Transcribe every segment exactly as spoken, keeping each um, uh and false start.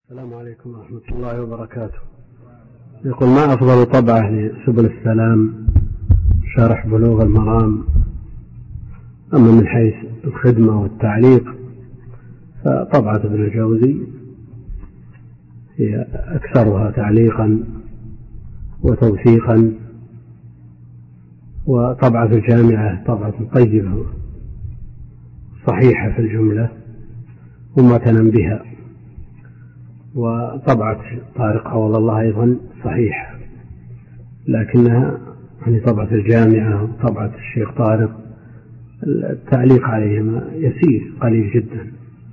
السلام عليكم ورحمة الله وبركاته. يقول: ما أفضل طبعة لسبل السلام شرح بلوغ المرام؟ أما من حيث الخدمة والتعليق فطبعة ابن الجوزي هي أكثرها تعليقا وتوثيقا، وطبعة الجامعة طبعة طيبة صحيحة في الجملة ومعتنى بها، وطبعة طارق عوض الله أيضا صحيحة، لكنها يعني طبعة الجامعة وطبعة الشيخ طارق التعليق عليهما يسير قليل جدا.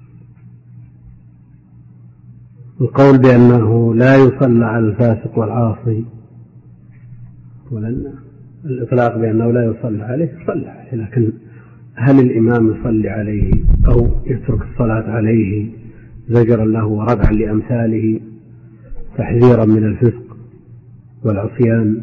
القول بأنه لا يصلى على الفاسق والعاصي، ولن الإطلاق بأنه لا يصلى عليه يصلى عليه، لكن هل الإمام يصلي عليه أو يترك الصلاة عليه زجرا له وردعا لأمثاله تحذيرا من الفسق والعصيان؟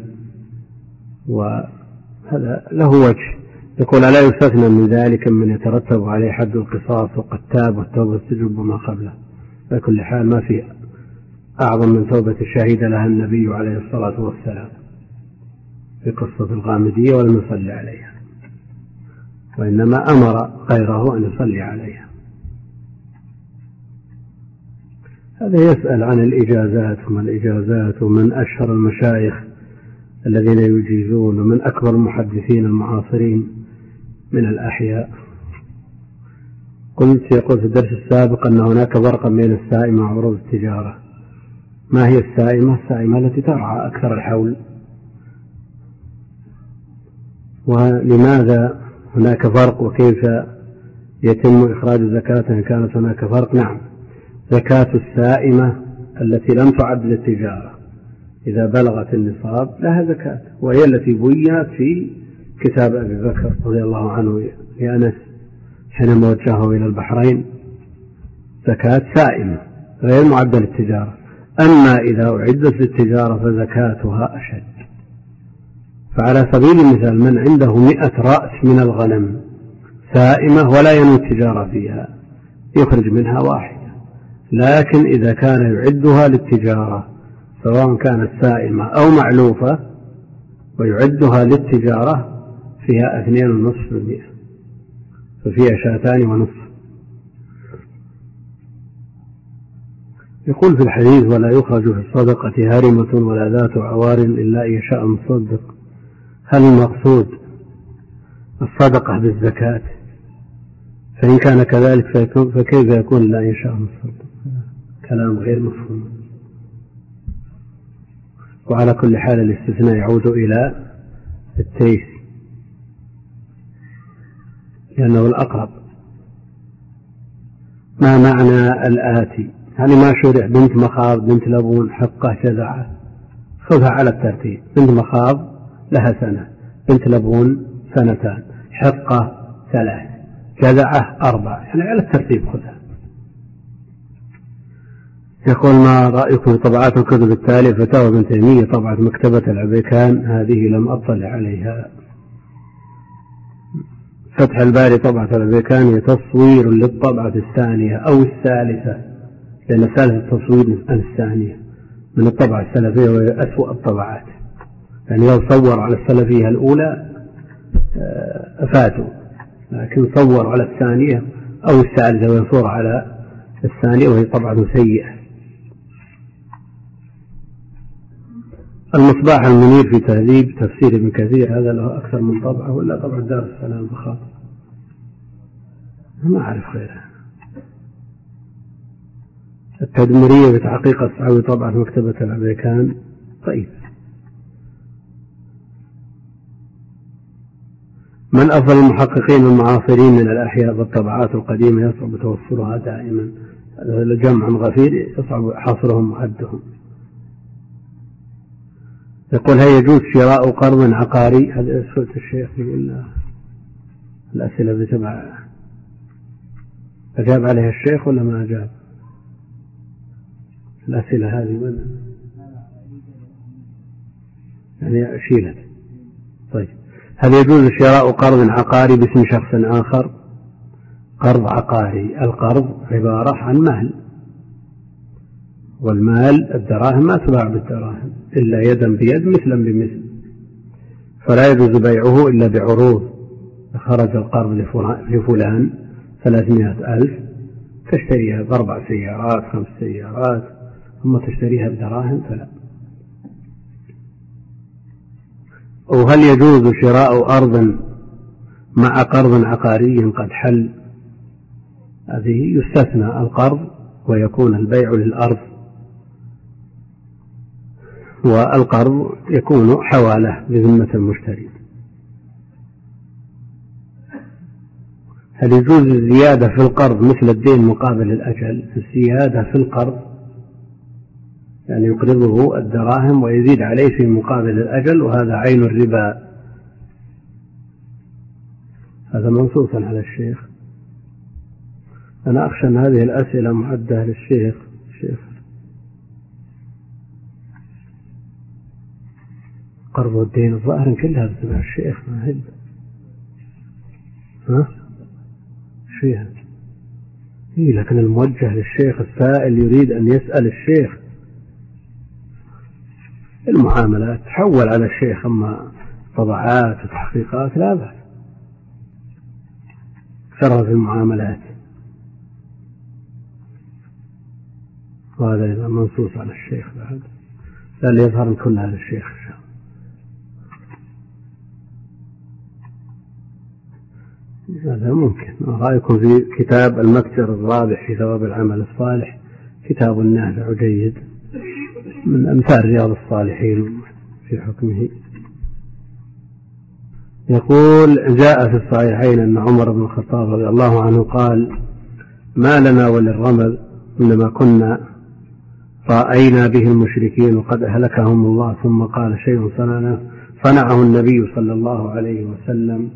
وهذا له وجه. يقول: ألا يستثنى من ذلك من يترتب عليه حد القصاص وقد تاب والتوبة تجب ما قبله؟ بكل حال ما في أعظم من توبة شهد لها النبي عليه الصلاة والسلام في قصة الغامدية ولم يصلي عليها، وإنما أمر غيره أن يصلي عليها. هذا يسأل عن الإجازات وما الإجازات ومن أشهر المشايخ الذين يجيزون ومن أكبر المحدثين المعاصرين من الأحياء. قلت يقول في الدرس السابق أن هناك فرقا بين السائمة وعروض التجارة. ما هي السائمة؟ السائمة التي ترعى أكثر الحول. ولماذا هناك فرق وكيف يتم إخراج الزكاة إن كانت هناك فرق؟ نعم، زكاة السائمة التي لم تعد للتجارة إذا بلغت النصاب لها زكاة، وهي التي بينت في كتاب أبي بكر رضي الله عنه لأنس حينما وجهه إلى البحرين: زكاة سائمة غير معدة للتجارة. أما إذا أعدت للتجارة فزكاتها أشد. فعلى سبيل المثال من عنده مئة رأس من الغنم سائمة ولا ينوي التجارة فيها يخرج منها واحدة، لكن إذا كان يعدها للتجارة سواء كانت سائمة أو معلوفة ويعدها للتجارة فيها اثنين ونصف بالمئة، ففيها شاتان ونصف. يقول في الحديث: ولا يخرج في الصدقة هرمة ولا ذات عوار إلا أن يشاء المصدق. هل المقصود الصدقة بالزكاة؟ فإن كان كذلك فكيف يكون لا يشاء المصدق؟ كلام غير مفهوم. وعلى كل حال الاستثناء يعود إلى التيس لأنه الأقرب. ما معنى الآتي؟ هل ما شرع بنت مخاض بنت لبون حقه جذعة؟ خذها على الترتيب. بنت مخاض لها سنة، بنت لبون سنتان، حقه ثلاث، جذعة أربع، يعني على الترتيب خذها. يقول: ما رأيكم في طبعات الكتب التالية؟ فتاوى ابن تيمية طبعة مكتبة العبيكان، هذه لم أطلع عليها. فتح الباري طبعة العبيكان هي تصوير للطبعة الثانية أو الثالثة، لأن الثالثة التصوير الثانية من الطبعة السلفية وهي أسوأ الطبعات، يعني لو صور على السلفية الأولى أفاتوا، لكن صور على الثانية أو الثالثة ويصور على الثانية وهي طبعة سيئة. المصباح المنير في تهذيب تفسير ابن كثير، هذا له أكثر من طبعة ولا طبعة دار السلام فقط؟ ما أعرف غيرها. التدمرية بتحقيق الصعوي طبعة مكتبة العبيكان. طيب، من أفضل المحققين المعاصرين من الأحياء بالطبعات القديمة يصعب توفرها دائما؟ جمع غفير يصعب حصرهم وعدهم. يقول: هل يجوز شراء قرض عقاري؟ هذا أسئلة الشيخ، يقول الأسئلة بتبع أجاب عليها الشيخ ولا ما أجاب؟ الأسئلة هذه من يعني أشيلت. طيب، هل يجوز شراء قرض عقاري باسم شخص آخر؟ قرض عقاري، القرض عبارة عن مهل والمال الدراهم ما تباع بالدراهم إلا يدا بيد مثلا بمثل، فلا يجوز بيعه إلا بعروض. خرج القرض لفلان ثلاثمائة ألف، تشتريها بأربع سيارات خمس سيارات، ثم تشتريها بدراهم فلا. وهل يجوز شراء أرض مع قرض عقاري قد حل؟ هذه يستثنى القرض ويكون البيع للأرض، والقرض يكون حوالة بذمة المشتري. هل يجوز الزيادة في القرض مثل الدين مقابل الأجل؟ الزيادة في القرض يعني يقرضه الدراهم ويزيد عليه في مقابل الأجل، وهذا عين الربا. هذا منصوص على الشيخ. أنا أخشى أن هذه الأسئلة معدة للشيخ. الشيخ قرض الدين الظاهر كلها بتبع الشيخ، ما هي ها فيها إيه، لكن الموجه للشيخ. السائل يريد أن يسأل الشيخ المعاملات تحول على الشيخ، أما طبعات وتحقيقات لا بأس. شرف المعاملات وهذا منصوص على الشيخ بعد، لا يظهر كلها للشيخ إن شاء الله. هذا ممكن. رأيكم في كتاب المكسر الرابح في ثواب العمل الصالح، كتاب نافع جيد من أمثال رياض الصالحين في حكمه. يقول: جاء في الصحيحين أن عمر بن الخطاب رضي الله عنه قال: ما لنا وللرمل إنما كنا رأينا به المشركين وقد أهلكهم الله. ثم قال: شيء صنعه النبي صلى الله عليه وسلم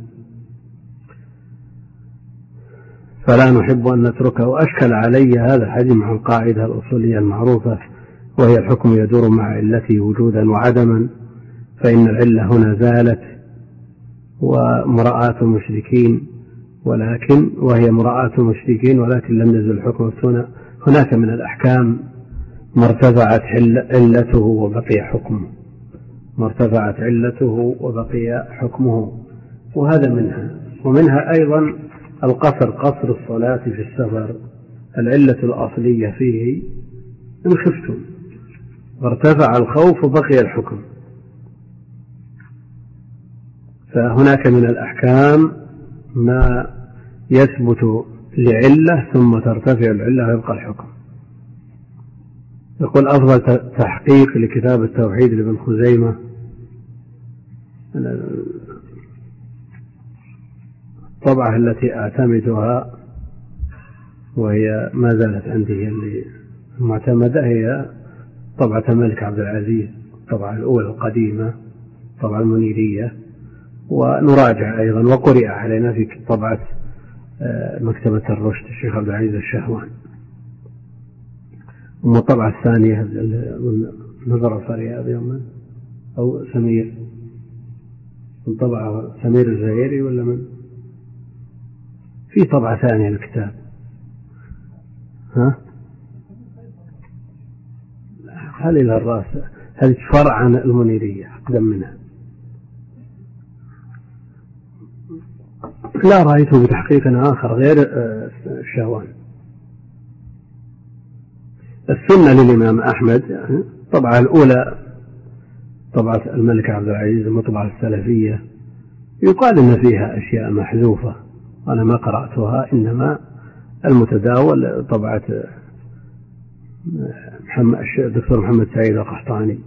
فلا نحب أن نتركه. أشكل علي هذا الحديث مع القاعدة الأصولية المعروفة، وهي الحكم يدور مع علته وجودا وعدما، فإن العلة هنا زالت ومراءة المشركين، ولكن وهي مراءة المشركين ولكن لم يزل الحكم هنا. هناك من الأحكام ما ارتفعت علته وبقي حكمه، ما ارتفعت علته وبقي حكمه، وهذا منها. ومنها أيضا القصر، قصر الصلاة في السفر، العلة الأصلية فيه إن خفتم، وارتفع الخوف وبقي الحكم. فهناك من الأحكام ما يثبت لعلة ثم ترتفع العلة ويبقى الحكم. يقول: أفضل تحقيق لكتاب التوحيد لابن خزيمة الطبعة التي أعتمدها وهي ما زالت عندي اللي المعتمدة، هي طبعة الملك عبد العزيز، الطبعة الأولى القديمة، طبعة المنيرية. ونراجع أيضا وقرئ علينا في طبعة مكتبة الرشد الشيخ عبد العزيز الشهوان. والطبعة الثانية نظر فرياب يوما أو سمير، من طبعة سمير الزهيري ولا من في طبعة ثانية للكتاب؟ ها هل إلى الرأس هل فرع عن المنيرية أقدم منها؟ لا رأيته بتحقيق آخر غير الشهوان. السنة للإمام أحمد يعني طبعة الأولى طبعة الملك عبد العزيز، المطبعة السلفية، يقال إن فيها أشياء محذوفة، أنا ما قرأتها، إنما المتداول طبعة الدكتور محمد سعيد القحطاني،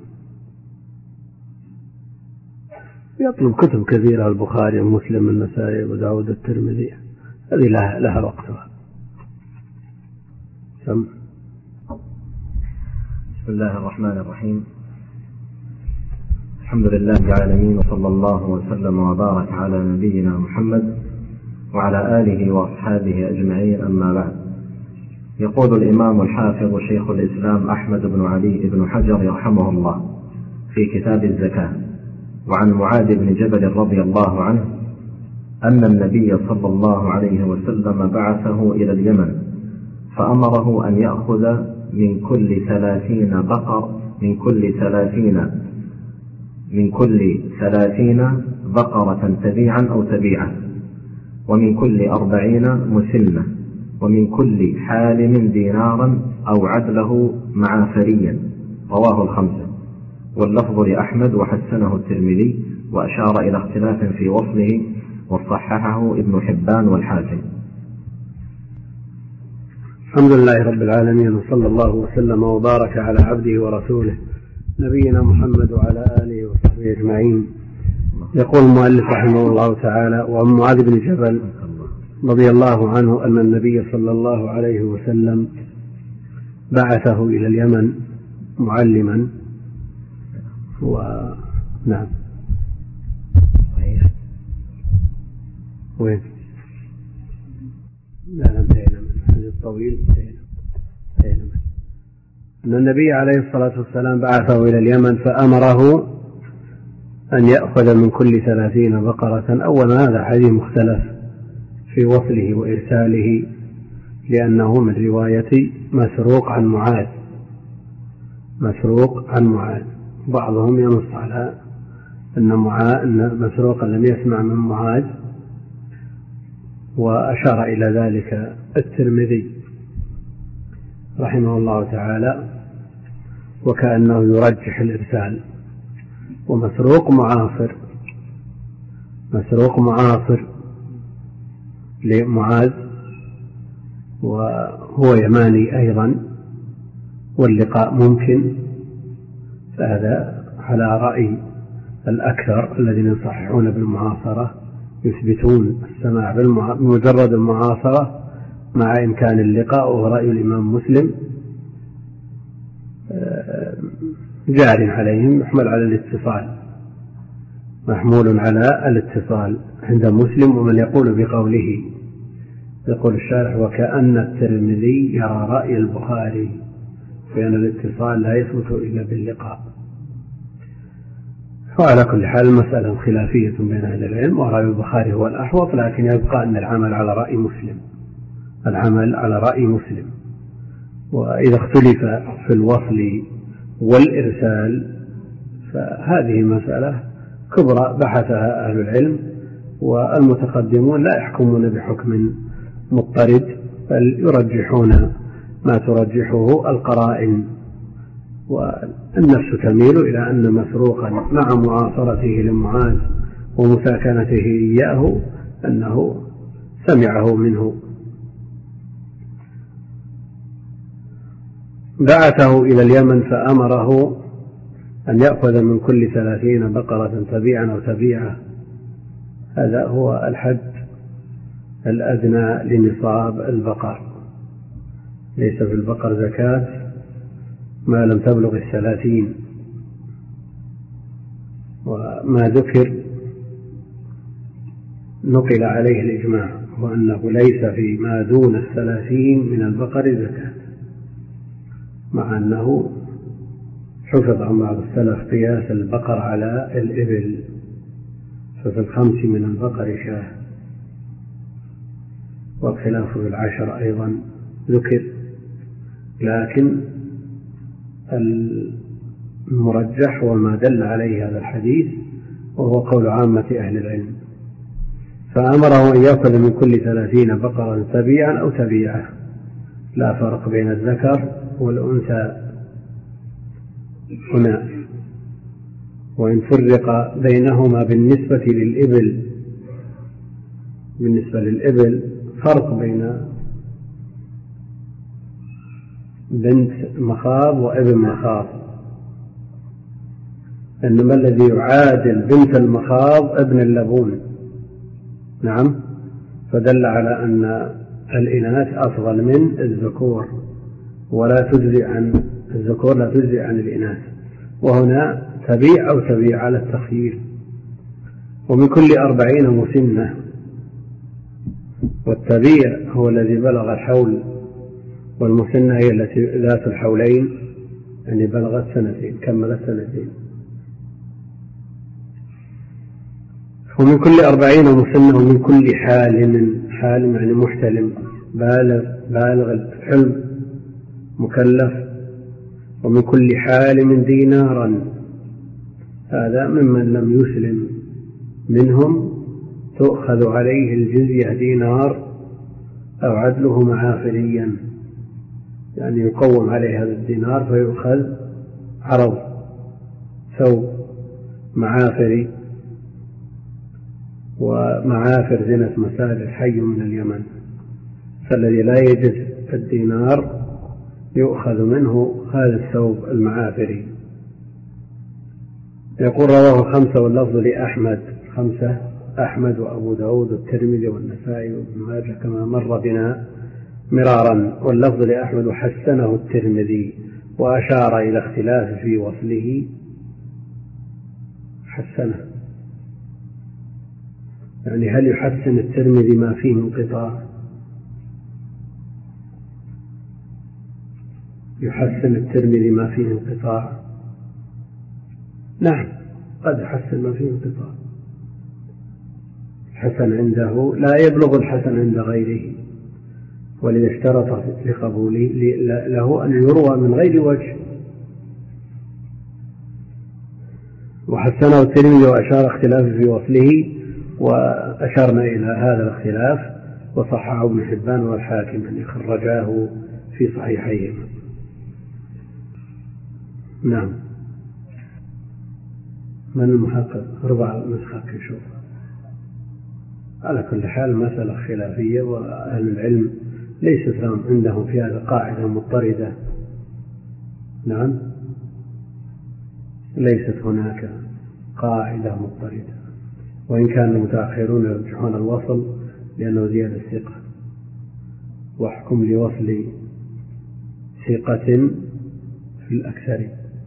يطلب كتب كثيرة، البخاري ومسلم النسائي وداود الترمذي، هذه لها, لها وقتها. سم. بسم الله الرحمن الرحيم. الحمد لله رب العالمين، وصلى الله وسلم وبارك على نبينا محمد وعلى آله وأصحابه أجمعين، أما بعد. يقول الإمام الحافظ شيخ الإسلام أحمد بن علي بن حجر يرحمه الله في كتاب الزكاة: وعن معاذ بن جبل رضي الله عنه أن النبي صلى الله عليه وسلم بعثه إلى اليمن فأمره أن يأخذ من كل ثلاثين بقر من كل ثلاثين من كل ثلاثين بقرة تبيعا أو تبيعة، ومن كل أربعين مسنة، ومن كل حالم دينارا أو عدله معافريا. رواه الخمسة، واللفظ لأحمد وحسنه الترمذي، وأشار إلى اختلاف في وصله وصححه ابن حبان والحاكم. الحمد لله رب العالمين، وصلى الله وسلم وبارك على عبده ورسوله نبينا محمد وعلى آله وصحبه أجمعين. يقول المؤلف رحمه الله تعالى: وعن معاذ بن جبل رضي الله عنه أن النبي صلى الله عليه وسلم بعثه إلى اليمن معلما. ونعم وين لا لا انتهينا من هذا الطويل انتهينا من أن النبي عليه الصلاة والسلام بعثه إلى اليمن فأمره أن يأخذ من كل ثلاثين بقرة. أولا هذا حديث مختلف في وصله وإرساله، لأنه من رواية مسروق عن معاذ مسروق عن معاذ بعضهم ينص على أن معاذ أن مسروقا لم يسمع من معاذ، وأشار إلى ذلك الترمذي رحمه الله تعالى، وكأنه يرجح الإرسال. ومسروق معاصر مسروق معاصر لمعاذ، وهو يماني أيضا، واللقاء ممكن، فهذا على رأي الأكثر الذين يصححون بالمعاصرة، يثبتون السماع بمجرد المعاصرة مع إمكان اللقاء، وهو رأي الإمام مسلم جار عليهم، يحمل على الاتصال محمول على الاتصال عند مسلم. ومن يقول بقوله يقول الشارح: وكأن الترمذي يرى رأي البخاري، فإن الاتصال لا يثبت إلا باللقاء. وعلى كل حال المسألة خلافية بين أهل العلم، ورأي البخاري هو الأحوط، لكن يبقى أن العمل على رأي مسلم العمل على رأي مسلم. وإذا اختلف في الوصل والإرسال فهذه مسألة كبرى بحثها أهل العلم، والمتقدمون لا يحكمون بحكم مضطرد، بل يرجحون ما ترجحه القرائن. والنفس تميل إلى أن مسروقا مع معاصرته لمعاذ ومساكنته إياه أنه سمعه منه. بعثه إلى اليمن فأمره أن يأخذ من كل ثلاثين بقرة تبيعا أو تبيعة. هذا هو الحد الأدنى لنصاب البقر، ليس في البقر زكاة ما لم تبلغ الثلاثين. وما ذكر نقل عليه الإجماع، وأنه ليس في ما دون الثلاثين من البقر زكاة، مع أنه حفظ عن بعض السلف قياس البقر على الإبل، ففي الخمس من البقر شاه، والخلاف في العشر أيضا ذكر. لكن المرجح وما دل عليه هذا الحديث، وهو قول عامة أهل العلم. فأمره أن يأخذ من كل ثلاثين بقرة تبيعا أو تبيعة، لا فرق بين الذكر والأنثى هنا. وإن فرق بينهما بالنسبة للإبل بالنسبة للإبل فرق بين بنت مخاض وابن مخاض، إنما الذي يعادل بنت المخاض ابن اللبون. نعم، فدل على أن الإناث أفضل من الذكور، ولا تجزي عن الذكور لا تجزي عن الإناث. وهنا تبيع أو تبيع على التخيير. ومن كل أربعين مسنة، والتبيع هو الذي بلغ الحول، والمسنة هي التي ذات الحولين، يعني بلغت سنتين كملت سنتين. ومن كل أربعين مسنة، ومن كل حالم حالم يعني محتلم بالغ بالغ الحلم مكلف، ومن كل حالم دينارا، هذا ممن لم يسلم منهم تؤخذ عليه الجزية دينار أو عدله معافريا، يعني يقوم عليه هذا الدينار فيؤخذ عرض ثوب معافري، ومعافر زنة مساجد حي من اليمن، فالذي لا يجد الدينار يؤخذ منه هذا الثوب المعافري. يقول رواه خمسة واللفظ لأحمد، خمسة أحمد وأبو داود والترمذي والنسائي وابن ماجه كما مر بنا مرارا، واللفظ لأحمد وحسنه الترمذي وأشار إلى اختلاف في وصله. حسنه يعني هل يحسن الترمذي ما فيه انقطاع؟ يحسن الترمذي ما فيه انقطاع؟ نعم، قد يحسن ما فيه انقطاع. الحسن عنده لا يبلغ الحسن عند غيره، ولذا اشترط لقبوله له أن يروى من غير وجه. وحسنه الترمذي وأشار اختلافه في وصله، وأشرنا إلى هذا الاختلاف، وصححه ابن حبان والحاكم أن يخرجاه في صحيحيهما. نعم. من المحقق؟ أربع نسخة يشوف. على كل حال مسألة خلافية، وأهل العلم ليست لهم عندهم في هذا قاعدة مضطردة. نعم، ليست هناك قاعدة مضطردة، وإن كان المتأخرون يرجحون الوصل لأنه زيادة الثقة، واحكم لوصل ثقة في الأكثر،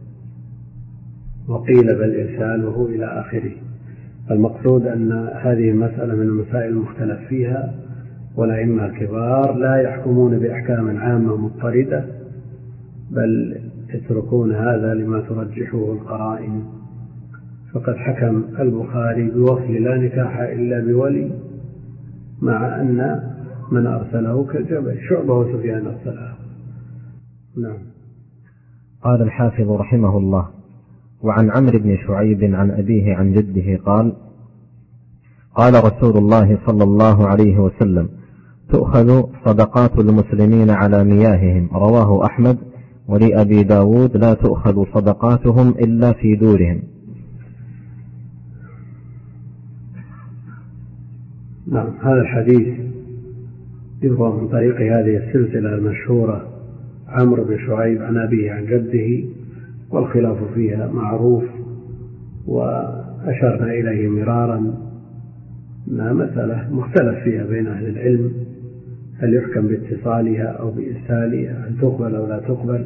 وقيل بل إرساله إلى آخره. المقصود أن هذه المسألة من المسائل المختلف فيها، والأئمة الكبار لا يحكمون بأحكام عامة مضطردة، بل يتركون هذا لما ترجحه القرائن. فقد حكم البخاري بوصل لا نكاح إلا بولي، مع أن من أرسله كالجبل، شعبة وسفيان أرسله. نعم. قال الحافظ رحمه الله: وعن عمرو بن شعيب عن أبيه عن جده قال: قال رسول الله صلى الله عليه وسلم: تؤخذ صدقات المسلمين على مياههم. رواه أحمد، ولأبي داود: لا تؤخذ صدقاتهم إلا في دورهم. نعم، هذا الحديث يروى من طريق هذه السلسلة المشهورة عمرو بن شعيب عن أبيه عن جده، والخلاف فيها معروف وأشرنا إليه مرارا، أنها مسألة مختلف فيها بين أهل العلم، هل يحكم باتصالها أو بإرسالها، هل تقبل أو لا تقبل.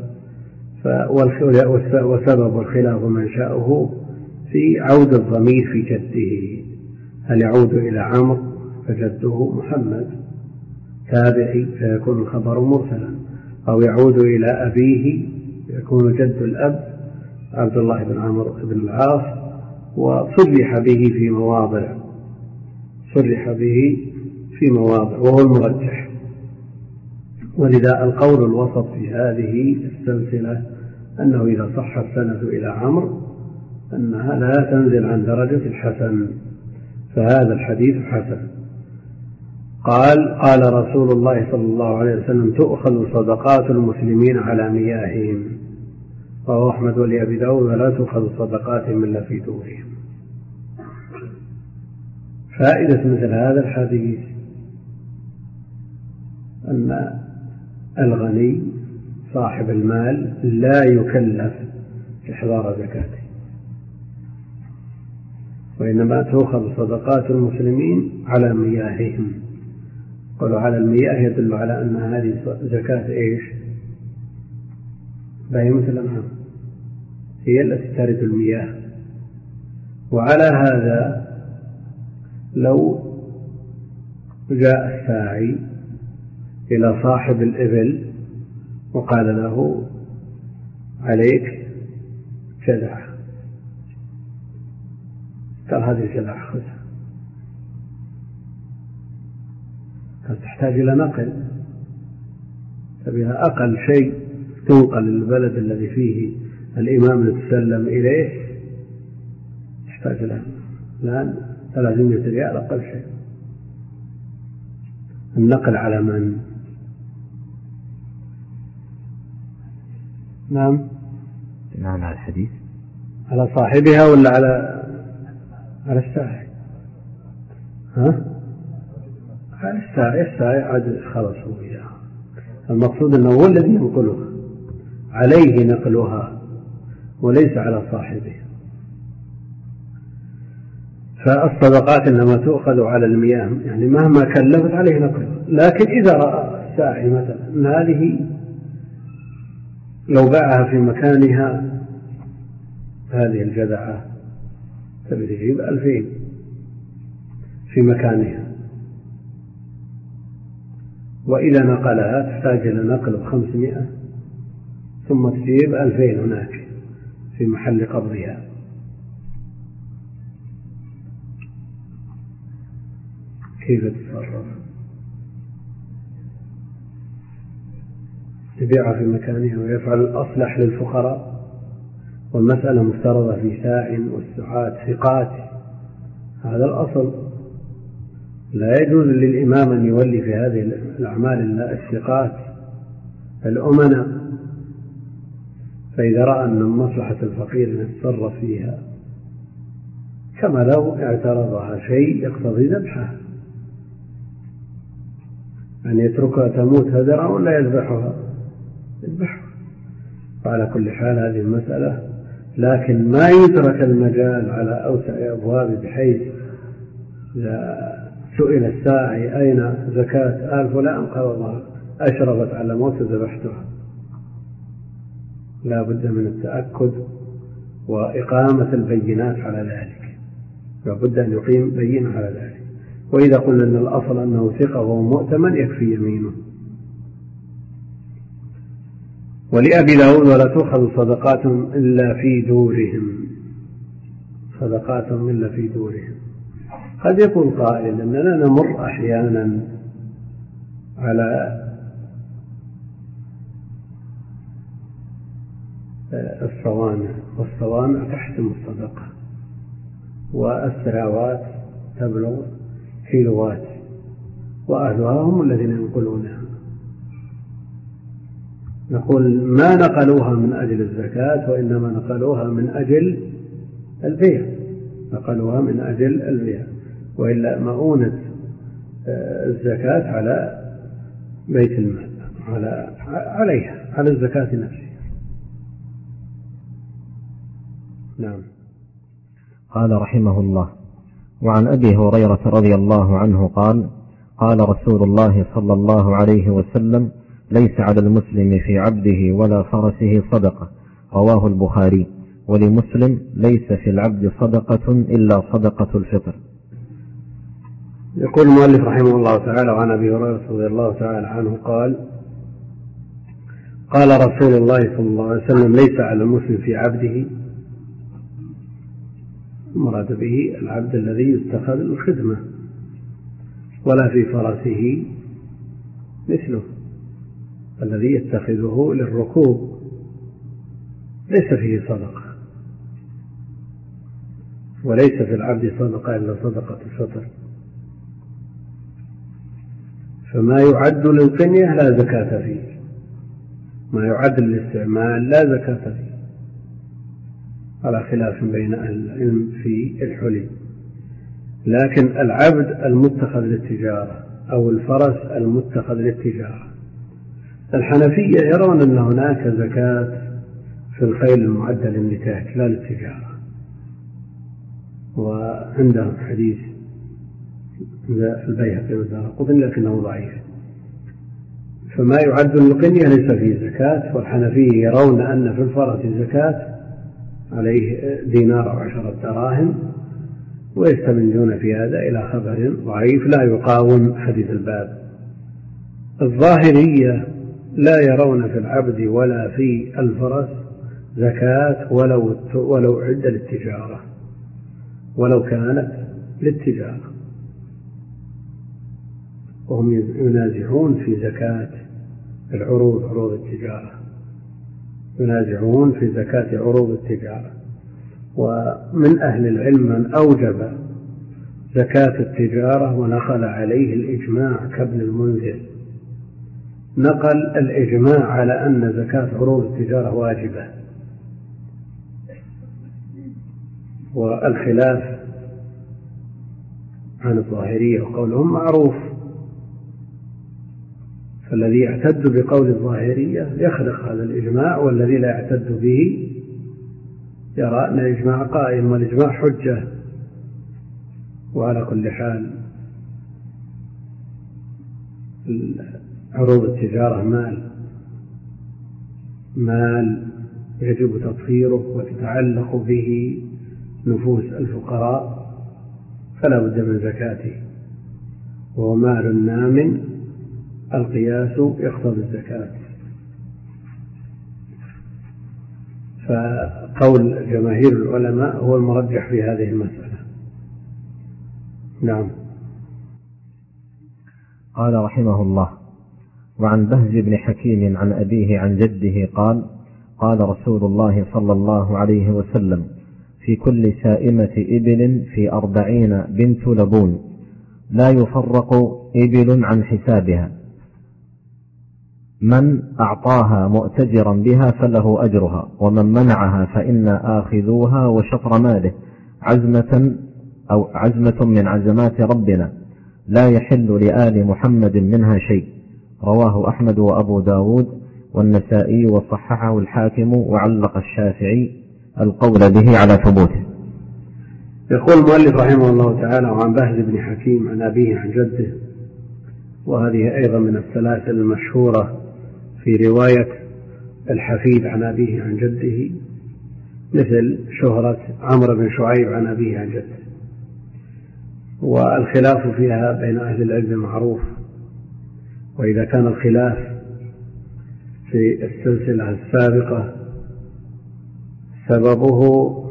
وسبب الخلاف ومنشأه في عود الضمير في جده، هل يعود إلى عمرو فجده محمد تابعي فيكون الخبر مرسلا، أو يعود إلى أبيه يكون جد الأب عبد الله بن عمرو بن العاص، وصرح به في مواضع صرح به في مواضع وهو المرجح. ولذا القول الوسط في هذه السلسلة أنه إذا صح السند إلى عمرو أنها لا تنزل عن درجة الحسن، فهذا الحديث حسن. قال: قال رسول الله صلى الله عليه وسلم: تؤخذ صدقات المسلمين على مياههم. رواه أحمد ولأبي داود: ولا تؤخذ صدقاتهم إلا في دورهم. فائدة مثل هذا الحديث أن الغني صاحب المال لا يكلف إحضار زكاته، وإنما تؤخذ صدقات المسلمين على مياههم. قالوا على المياه يدل على أن هذه زكاة إيش؟ بهيمة الأنعام، هي التي ترد المياه. وعلى هذا لو جاء الساعي إلى صاحب الإبل وقال له: عليك جذعة، قال: هذه الجذعة خذها، قال: تحتاج إلى نقل، تبيها أقل شيء تنقل البلد الذي فيه الإمام يتسلم إليه يحتاج لها الآن ثلاثمائة ريال أقل شيء. النقل على من؟ نعم نعم على الحديث، على صاحبها ولا على على السائل؟ ها؟ على السائل. السائل عاد خلاص هو إياه. المقصود أنه هو الذي ينقلها، عليه نقلها وليس على صاحبه. فالصدقات إنما تؤخذ على المياه، يعني مهما كلفت عليه نقلها. لكن إذا رأى الساعي مثلا أن هذه لو باعها في مكانها، هذه الجذعة تبي تجيب ألفين في مكانها، وإذا نقلها تحتاج إلى نقل بخمسمائة، ثم تجيب ألفين هناك في محل قبضها. كيف تتصرف؟ يبيعها في مكانها ويفعل الأصلح للفقراء، والمسألة مفترضة في ساع والسعاة ثقات، هذا الأصل. لا يجوز للإمام أن يولي في هذه الأعمال الثقات الأمناء. فإذا رأى أن مصلحة الفقير يتصرف فيها، كما لو اعترضها شيء يقتضي ذبحها، أن يتركها تموت هدرا ولا يذبحها، يذبحها. فعلى كل حال هذه المسألة، لكن ما يترك المجال على أوسع أبواب، بحيث إذا سئل الساعي أين زكاة آل فلان قال والله أشرفت على موت ذبحتها. لا بد من التأكد وإقامة البينات على ذلك، لا بد أن يقيم بينة على ذلك. وإذا قلنا أن الأصل أنه ثقة وهو مؤتمن يكفي يمينه. ولأبي داود ولا تؤخذ صدقات إلا في دورهم، صدقات إلا في دورهم. قد يكون قائل أننا نمر أحيانا على الصوامع، والصوامع تحتم الصدقة، والسراوات تبلغ كيلوات، وأهلها هم الذين ينقلونها. نقول ما نقلوها من أجل الزكاة، وإنما نقلوها من أجل البيع، نقلوها من أجل البيع، وإلا مؤونة الزكاة على بيت المال، على عليها على الزكاة نفسها. نعم. قال رحمه الله: وعن أبي هريرة رضي الله عنه قال: قال رسول الله صلى الله عليه وسلم: ليس على المسلم في عبده ولا فرسه صدقة. رواه البخاري. ولمسلم: ليس في العبد صدقة إلا صدقة الفطر. يقول المؤلف رحمه الله تعالى: وعن أبي هريرة رضي الله تعالى عنه قال: قال رسول الله صلى الله عليه وسلم: ليس على المسلم في عبده، مراد به العبد الذي يتخذ الخدمة، ولا في فرسه مثله الذي يتخذه للركوب، ليس فيه صدقة. وليس في العبد صدقة إلا صدقة الفطر. فما يعد للقنية لا زكاة فيه، ما يعد للاستعمال لا زكاة فيه، على خلاف بين أهل العلم في الحلي. لكن العبد المتخذ للتجارة أو الفرس المتخذ للتجارة، الحنفية يرون أن هناك زكاة في الخيل المعدة للنتاج لا للتجارة، وعندهم حديث في البيهقي والدارقطني لكنه ضعيف. فما يعد للقنية ليس فيه زكاة، والحنفية يرون أن في الفرس زكاة عليه دينار أو عشرة دراهم، ويستندون في هذا إلى خبر ضعيف لا يقاوم حديث الباب. الظاهرية لا يرون في العبد ولا في الفرس زكاة ولو ولو عد للتجارة، ولو كانت للتجارة، وهم ينازعون في زكاة العروض، عروض التجارة، ينازعون في زكاة عروض التجارة. ومن أهل العلم من أوجب زكاة التجارة ونقل عليه الإجماع كابن المنذر، نقل الإجماع على أن زكاة عروض التجارة واجبة. والخلاف عن الظاهرية وقولهم معروف، فالذي يعتد بقول الظاهرية يخلق هذا الإجماع، والذي لا يعتد به يرى أن الإجماع قائم، والإجماع حجة. وعلى كل حال عروض التجارة مال مال يجب تطهيره وتتعلق به نفوس الفقراء، فلا بد من زكاته، وهو مال نام القياس يقتضي الزكاة. فقول جماهير العلماء هو المرجح في هذه المسألة. نعم. قال رحمه الله: وعن بهز بن حكيم عن أبيه عن جده قال: قال رسول الله صلى الله عليه وسلم: في كل سائمة إبل في أربعين بنت لبون، لا يفرق إبل عن حسابها، من أعطاها مؤتجرا بها فله أجرها، ومن منعها فإنا آخذوها وشطر ماله، عزمة أو عزمة من عزمات ربنا، لا يحل لآل محمد منها شيء. رواه أحمد وأبو داود والنسائي وصححه الحاكم، وعلق الشافعي القول به على ثبوته. يقول المؤلف رحمه الله تعالى: وعن بهز بن حكيم عن أبيه عن جده. وهذه أيضا من السلاسل المشهورة في رواية الحفيد عن أبيه عن جده، مثل شهرة عمرو بن شعيب عن أبيه عن جده. والخلاف فيها بين أهل العلم معروف، وإذا كان الخلاف في السلسلة السابقة سببه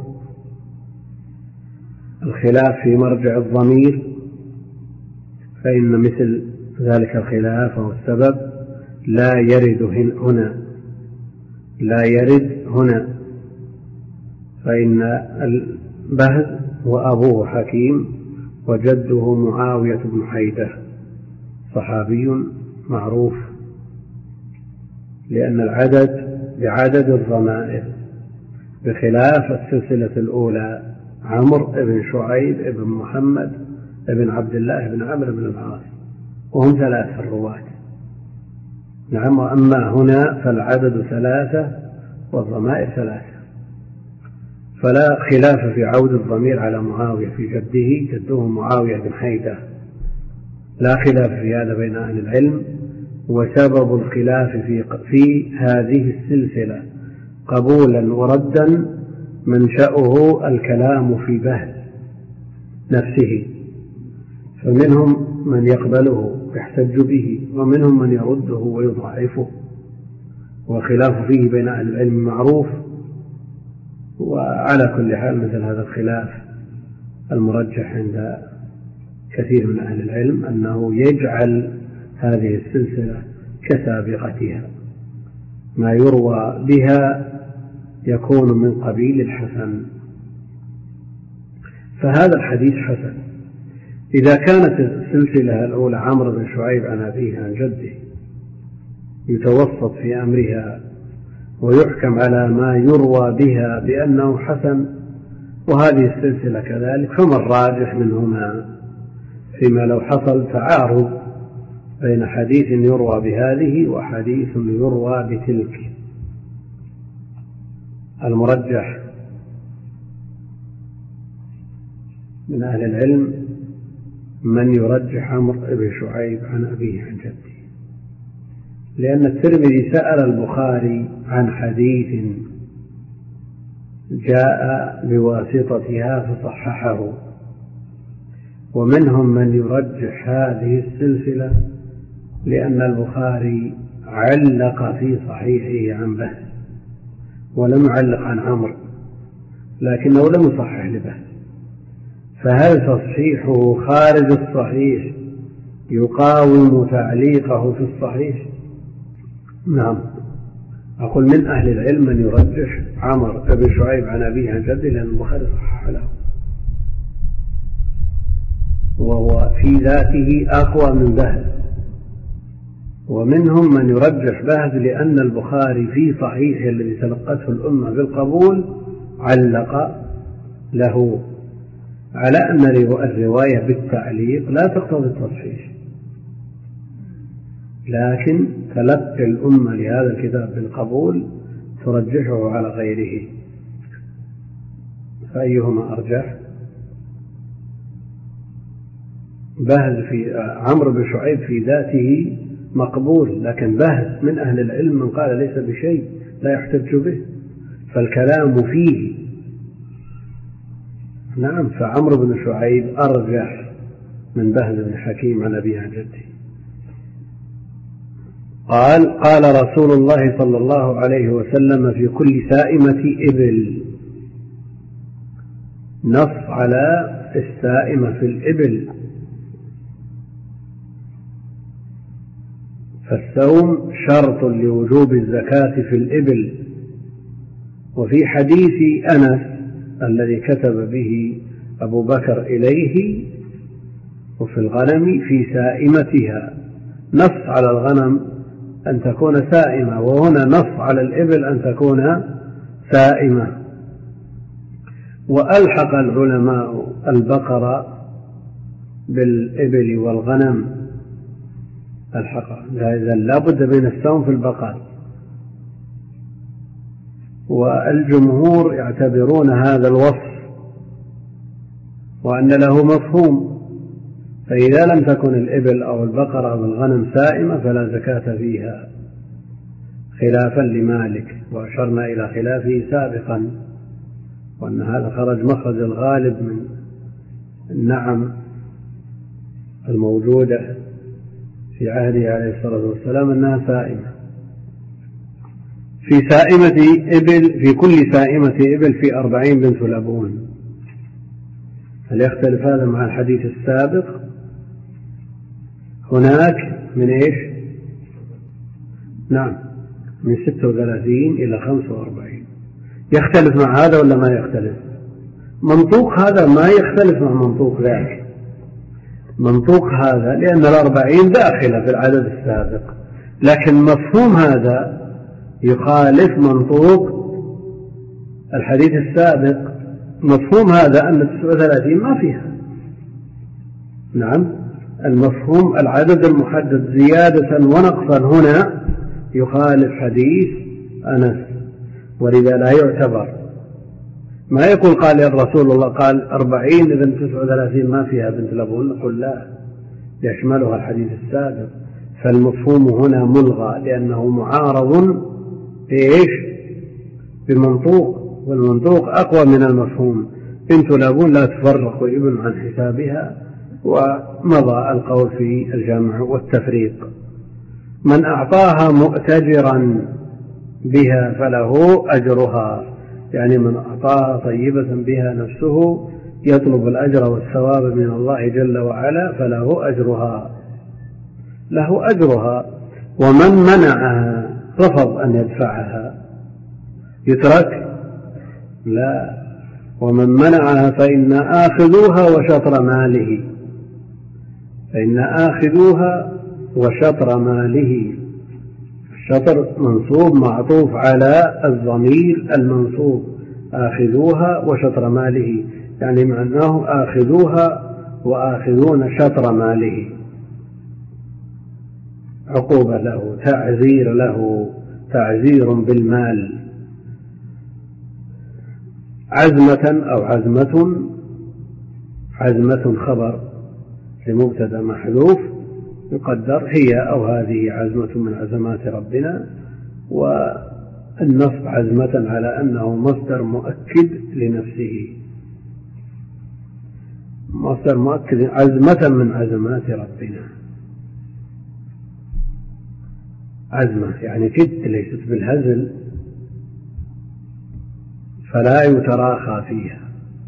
الخلاف في مرجع الضمير، فإن مثل ذلك الخلاف أو السبب لا يرد هنا لا يرد هنا فإن البهز وأبوه حكيم وجده معاوية بن حيدة صحابي معروف، لأن العدد بعدد الضمائر، بخلاف السلسلة الأولى عمرو بن شعيب بن محمد بن عبد الله بن عمرو بن العاص، وهم ثلاثة الرواة. نعم. وأما هنا فالعدد ثلاثة والضمائر ثلاثة، فلا خلاف في عود الضمير على معاوية في جده، جده معاوية بن حيدة، لا خلاف في هذا بين أهل العلم. وسبب الخلاف في, في هذه السلسلة قبولا وردا منشأه الكلام في بهز نفسه، فمنهم من يقبله ويحتج به، ومنهم من يرده ويضعفه، والخلاف فيه بين أهل العلم معروف. وعلى كل حال مثل هذا الخلاف المرجح عند كثير من أهل العلم أنه يجعل هذه السلسلة كسابقتها، ما يروى بها يكون من قبيل الحسن، فهذا الحديث حسن. إذا كانت السلسلة الأولى عمرو بن شعيب عن أبيه عن جده يتوسط في أمرها ويحكم على ما يروى بها بأنه حسن، وهذه السلسلة كذلك، فما الراجح منهما فيما لو حصل تعارض بين حديث يروى بهذه وحديث يروى بتلك؟ المرجح من أهل العلم من يرجح عمرو بن شعيب عن أبيه عن جده، لأن الترمذي سأل البخاري عن حديث جاء بواسطتها فصححه، ومنهم من يرجح هذه السلسلة لأن البخاري علق في صحيحه عن بهز ولم يعلق عن عمرو، لكنه لم يصحح لبهز، فهل تصحيحه خارج الصحيح يقاوم تعليقه في الصحيح؟ نعم. أقول من أهل العلم من يرجح عمرو بن شعيب عن أبيه عن جده لأن البخاري صحح له، وهو في ذاته أقوى من بهز. ومنهم من يرجح بهز لأن البخاري في صحيحه الذي تلقته الأمة بالقبول علق له، على أن الرواية بالتعليق لا تقتضي التصحيح، لكن تلقي الأمة لهذا الكتاب بالقبول ترجحه على غيره، فأيهما أرجح؟ بهز في عمرو بن شعيب في ذاته مقبول، لكن بهز من أهل العلم من قال ليس بشيء لا يحتج به، فالكلام فيه. نعم، فعمرو بن شعيب أرجح من بهز بن حكيم عن أبيه عن جده. قال قال رسول الله صلى الله عليه وسلم في كل سائمة إبل. نص على السائمة في الإبل، فالسوم شرط لوجوب الزكاة في الإبل. وفي حديث أنس الذي كتب به أبو بكر إليه وفي الغنم في سائمتها، نص على الغنم أن تكون سائمة، وهنا نص على الإبل أن تكون سائمة. وألحق العلماء البقر بالإبل والغنم، الحق إذا لا بد من السوم في البقر. والجمهور يعتبرون هذا الوصف وأن له مفهوم، فإذا لم تكن الإبل أو البقرة أو الغنم سائمة فلا زكاة فيها، خلافا لمالك، وأشرنا إلى خلافه سابقا، وأن هذا خرج مخرج الغالب من النعم الموجودة في عهده عليه الصلاة والسلام أنها سائمة. في سائمة إبل، في كل سائمة إبل في أربعين بنت لبون. هل يختلف هذا مع الحديث السابق؟ هناك من إيش؟ نعم، من ستة وثلاثين إلى خمسة وأربعين. يختلف مع هذا ولا ما يختلف؟ منطوق هذا ما يختلف مع منطوق ذاك، منطوق هذا لأن الأربعين داخلة في العدد السابق، لكن مفهوم هذا يخالف منطوق الحديث السابق. مفهوم هذا أن تسعة وثلاثين ما فيها. نعم، المفهوم العدد المحدد زيادة ونقصا هنا يخالف حديث أنس، ولذا لا يعتبر. ما يقول قال يا رسول الله قال أربعين إذن تسعة وثلاثين ما فيها بنت لبون، نقول لا، يشملها الحديث السابق. فالمفهوم هنا ملغى لأنه معارض بإيش؟ بمنطوق، والمنطوق أقوى من المفهوم. بنت لبون لا تفرق ابن عن حسابها، ومضى القول في الجمع والتفريق. من أعطاها مؤتجرا بها فله أجرها، يعني من أعطاها طيبة بها نفسه يطلب الأجر والثواب من الله جل وعلا فله أجرها، له أجرها. ومن منعها رفض أن يدفعها يترك؟ لا، ومن منعها فإن آخذوها وشطر ماله، فإن آخذوها وشطر ماله. الشطر منصوب معطوف على الضمير المنصوب، آخذوها وشطر ماله، يعني معناه آخذوها وآخذون شطر ماله، عقوبة له، تعزير له، تعزير بالمال. عزمة أو عزمة، عزمة خبر لمبتدأ محذوف يقدر هي أو هذه عزمة من عزمات ربنا، والنصب عزمة على أنه مصدر مؤكد لنفسه، مصدر مؤكد، عزمة من عزمات ربنا. عزمة يعني جد، ليست بالهزل، فلا يتراخى فيها،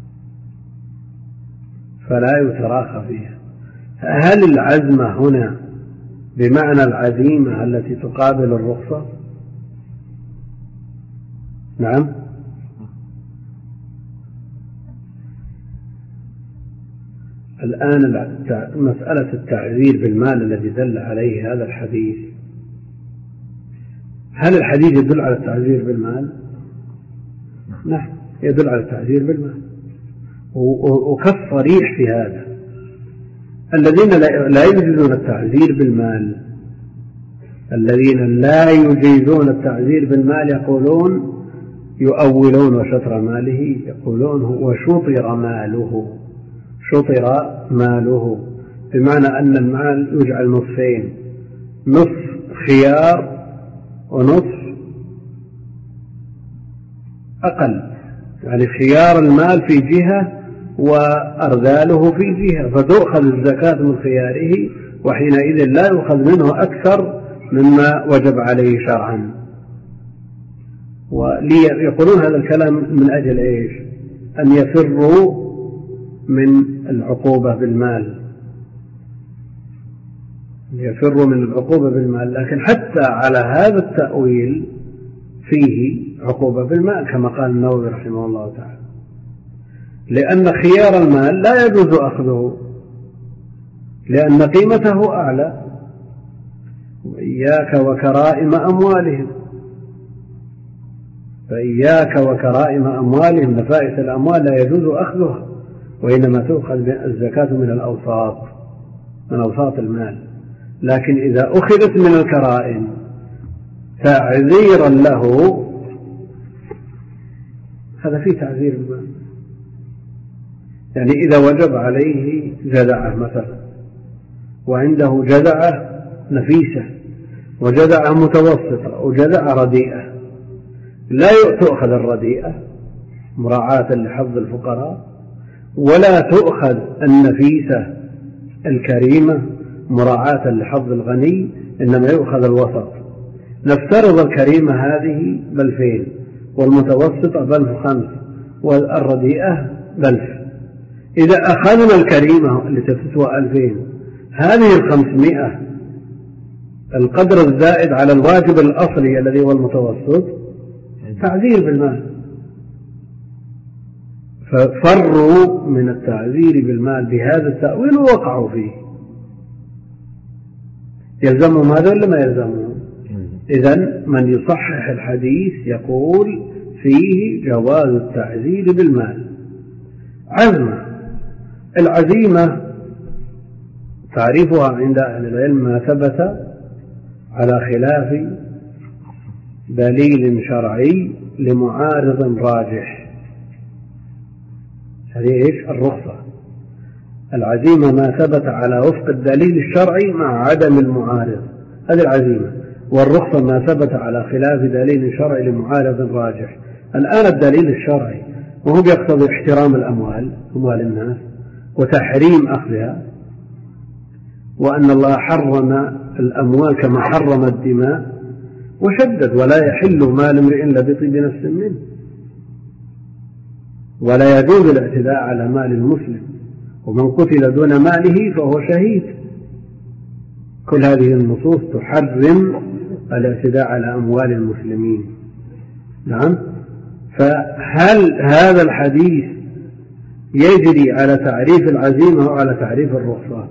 فلا يتراخى فيها. هل العزمة هنا بمعنى العزيمة التي تقابل الرخصة؟ نعم. الآن مسألة التعذير بالمال الذي دل عليه هذا الحديث، هل الحديث يدل على التعذير بالمال؟ نعم يدل على التعذير بالمال، وكف صريح في هذا. الذين لا يجيزون التعذير بالمال الذين لا يجيزون التعذير بالمال يقولون يؤولون وشطر ماله، يقولون وشطر ماله، شطر ماله بمعنى أن المال يجعل نصفين، نصف خيار ونصف أقل، يعني خيار المال في جهة وأرذاله في جهة، فتؤخذ الزكاة من خياره، وحينئذ لا يؤخذ منه أكثر مما وجب عليه شرعا. ويقولون هذا الكلام من أجل إيش؟ أن يفروا من العقوبة بالمال، يفروا من العقوبة بالمال. لكن حتى على هذا التأويل فيه عقوبة بالمال كما قال النووي رحمه الله تعالى، لأن خيار المال لا يجوز أخذه لأن قيمته أعلى. وإياك وكرائم أموالهم، فإياك وكرائم أموالهم، نفائس الأموال لا يجوز أخذها، وإنما تؤخذ الزكاة من الأوساط، من أوساط المال. لكن إذا أخذت من الكرائم تعذيرا له، هذا فيه تعذير المال. يعني إذا وجب عليه جذعة مثلا، وعنده جذعة نفيسة وجذعة متوسطة وجذعة رديئة، لا تؤخذ الرديئة مراعاة لحظ الفقراء، ولا تؤخذ النفيسة الكريمة مراعاة لحظ الغني، إنما يؤخذ الوسط. نفترض الكريمة هذه بألفين، والمتوسطة بألف خمس، والرديئة بألف. إذا أخذنا الكريمة اللي تسوى ألفين، هذه الخمسمائة القدر الزائد على الواجب الأصلي الذي هو المتوسط تعذير بالمال. ففروا من التعذير بالمال بهذا التأويل ووقعوا فيه. يلزمهم هذا ولا ما يلزمهم؟ إذن من يصحح الحديث يقول فيه جواز التعذير بالمال. عزمة، العزيمة تعريفها عند أهل العلم ما ثبت على خلاف دليل شرعي لمعارض راجح. هذه إيش؟ الرخصة. العزيمة ما ثبت على وفق الدليل الشرعي مع عدم المعارض، هذه العزيمة. والرخصة ما ثبت على خلاف دليل شرعي لمعارض راجح. الآن الدليل الشرعي وهو يقتضي احترام الأموال، أموال الناس، وتحريم أخذها، وأن الله حرم الأموال كما حرم الدماء، وشدد ولا يحل مال امرئ إلا بطيب نفس منه، ولا يجوز الاعتداء على مال المسلم، ومن قتل دون ماله فهو شهيد. كل هذه النصوص تحرم الاعتداء على أموال المسلمين. نعم. فهل هذا الحديث يجري على تعريف العزيمة أو على تعريف الرخصة؟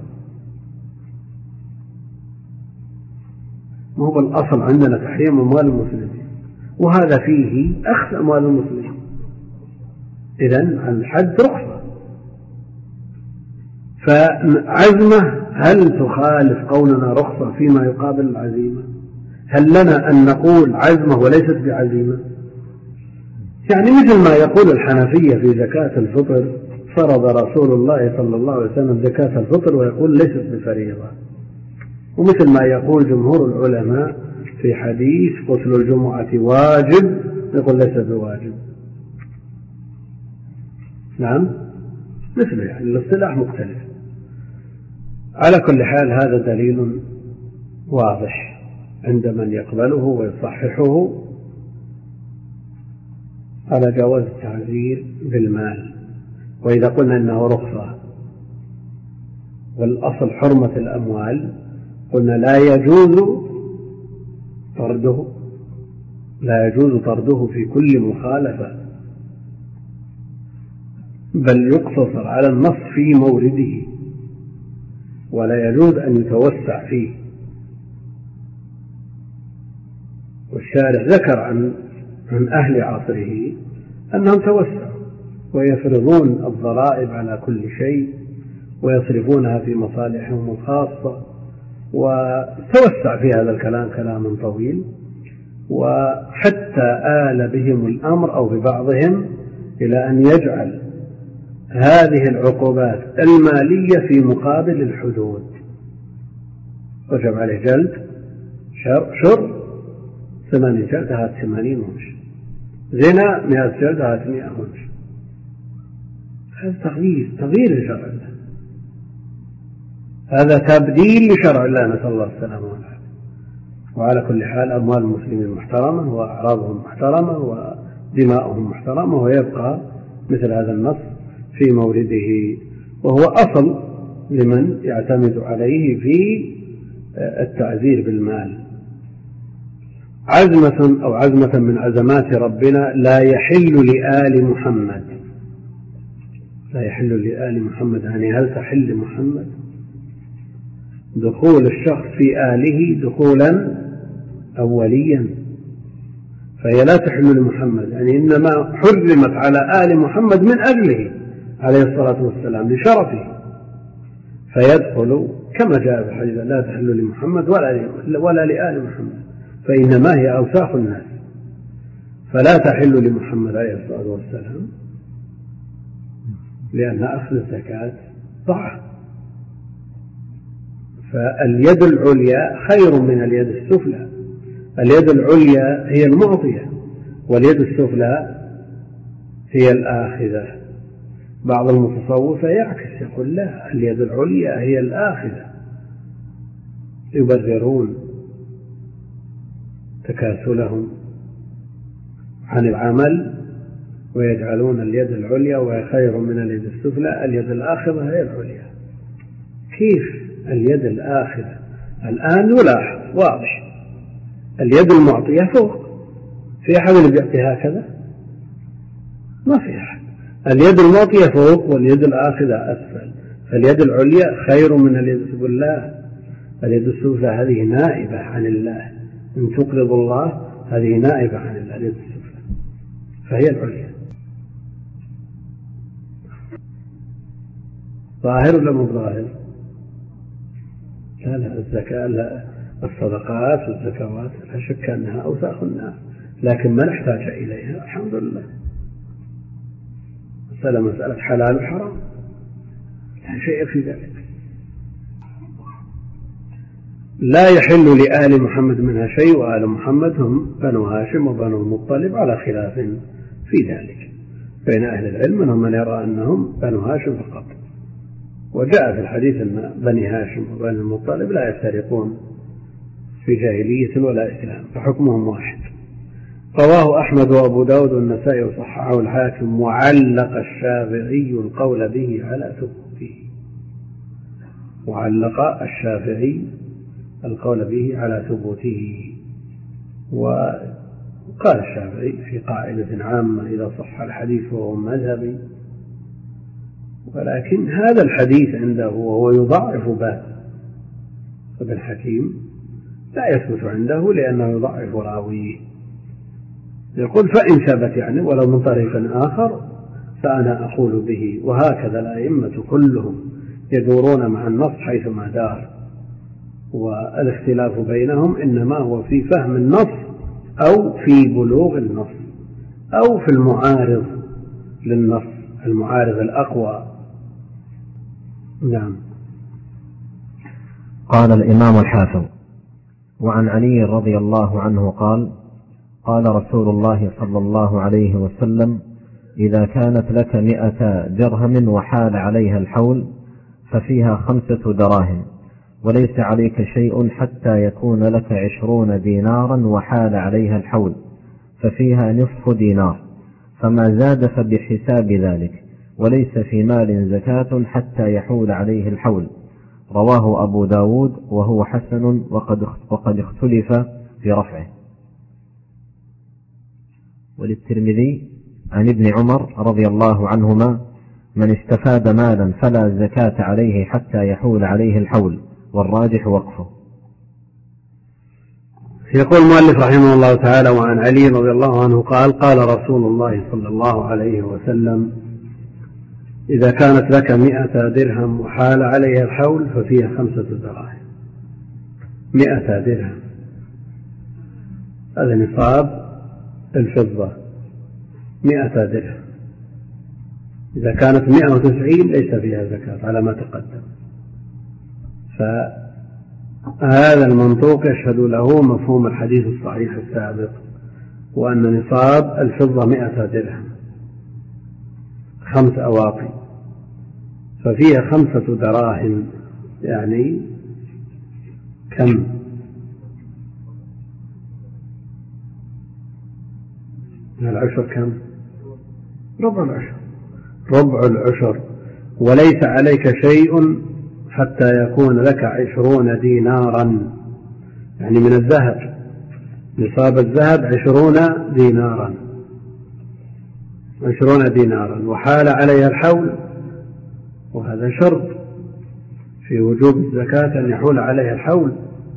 ما هو الأصل عندنا تحريم أموال المسلمين، وهذا فيه أخذ أموال المسلمين. إذن الحد رخصة. فعزمة هل تخالف قولنا رخصة فيما يقابل العزيمة؟ هل لنا أن نقول عزمة وليست بعزيمة؟ يعني مثل ما يقول الحنفية في زكاة الفطر فرض رسول الله صلى الله عليه وسلم زكاة الفطر ويقول ليست بفريضة، ومثل ما يقول جمهور العلماء في حديث غسل الجمعة واجب يقول ليس بواجب. نعم مثله، يعني الاصطلاح مختلف. على كل حال هذا دليل واضح عند من يقبله ويصححه على جواز التعذير بالمال. وإذا قلنا إنه رخصة والأصل حرمة الأموال، قلنا لا يجوز طرده لا يجوز طرده في كل مخالفة، بل يقتصر على النص في مورده، ولا يجوز أن يتوسع فيه. والشارع ذكر عن عن أهل عصره أنهم توسعوا ويفرضون الضرائب على كل شيء ويصرفونها في مصالحهم الخاصة، وتوسع في هذا الكلام كلام طويل، وحتى آل بهم الأمر أو ببعضهم إلى أن يجعل هذه العقوبات المالية في مقابل الحدود، وجب عليه جلد شر, شر ثمانين جلد هات ثمانين ونش، زنا مئة جلد هات مئة ونش. هذا تغيير تغيير لشرع الله، هذا تبديل لشرع الله، نسأل الله السلامة والعافية. وعلى كل حال أموال المسلمين محترمة وأعراضهم محترمة ودماؤهم محترمة، ويبقى مثل هذا النص في مورده، وهو أصل لمن يعتمد عليه في التعذير بالمال. عزمة أو عزمة من عزمات ربنا لا يحل لآل محمد، لا يحل لآل محمد، يعني هل تحل محمد؟ دخول الشخص في آله دخولا أوليا، فهي لا تحل لمحمد، يعني إنما حرمت على آل محمد من أجله عليه الصلاة والسلام لشرفه، فيدخل كما جاء في الحديث لا تحل لمحمد ولا, ولا لآل محمد، فإنما هي أوساخ الناس، فلا تحل لمحمد عليه الصلاة والسلام، لأن أخذ الزكاة ضعف. فاليد العليا خير من اليد السفلى، اليد العليا هي المعطية واليد السفلى هي الآخذة. بعض المتصوفة يعكس يقول لا، اليد العليا هي الآخذة، يبررون تكاسلهم عن العمل ويجعلون اليد العليا وهي خير من اليد السفلى، اليد الآخذة هي العليا. كيف اليد الآخذة؟ الآن يلاحظ واضح اليد المعطية فوق، في أحد اللي بيعطي هكذا؟ ما في أحد. اليد المعطية فوق واليد الآخذة أسفل، فاليد العليا خير من اليد السفلى. اليد السفلى هذه نائبة عن الله، إن تقرض الله هذه نائبة عن الله اليد السفلى، فهي العليا. ظاهر ولا مو ظاهر؟ لا لا الزكاة لا، الصدقات والزكوات لا شك أنها أوساخ الناس، لكن ما نحتاج إليها الحمد لله. مسألة مسألة حلال وحرام لا شيء في ذلك. لا يحل لآل محمد منها شيء، وآل محمد هم بنو هاشم وبنو المطلب على خلاف في ذلك بين أهل العلم، منهم من يرى أنهم بنو هاشم فقط، وجاء في الحديث أن بني هاشم وبني المطلب لا يفترقون في جاهلية ولا إسلام، فحكمهم واحد. رواه أحمد وأبو داود والنسائي وصححه الحاكم، وعلق الشافعي القول به على ثبوته. وعلق الشافعي القول به على ثبوته، وقال الشافعي في قاعدة عامة إذا صح الحديث فهو مذهبي، ولكن هذا الحديث عنده وهو يضعف به ابن حكيم لا يثبت عنده لأنه يضعف راويه. يقول فإن ثبت يعني ولو من طريق آخر فأنا أقول به. وهكذا الأئمة كلهم يدورون مع النص حيثما دار، والاختلاف بينهم إنما هو في فهم النص أو في بلوغ النص أو في المعارض للنص، المعارض الأقوى. نعم. قال الإمام الحافظ: وعن علي رضي الله عنه قال: قال رسول الله صلى الله عليه وسلم: إذا كانت لك مئة درهم وحال عليها الحول ففيها خمسة دراهم، وليس عليك شيء حتى يكون لك عشرون دينارا وحال عليها الحول ففيها نصف دينار، فما زاد فبحساب ذلك، وليس في مال زكاة حتى يحول عليه الحول. رواه أبو داود وهو حسن وقد وقد اختلف في رفعه. وللترمذي عن ابن عمر رضي الله عنهما: من استفاد مالا فلا زكاة عليه حتى يحول عليه الحول، والراجح وقفه. يقول المؤلف رحمه الله تعالى: وعن علي رضي الله عنه قال: قال رسول الله صلى الله عليه وسلم: إذا كانت لك مئة درهم وحال عليها الحول ففيها خمسة دراهم. مئة درهم هذا نصاب الفضة، مئة درهم. إذا كانت مئة وتسعين ليس فيها زكاة على ما تقدم. فهذا المنطوق يشهد له مفهوم الحديث الصحيح السابق، وأن نصاب الفضة مئة درهم، خمس أواقي، ففيها خمسة دراهم، يعني كم؟ العشر كم؟ ربع العشر. ربع العشر. وليس عليك شيء حتى يكون لك عشرون دينارا، يعني من الذهب، نصاب الذهب عشرون دينارا، عشرون دينارا، وحال عليها الحول، وهذا شرط في وجوب الزكاة أن يحول عليها الحول.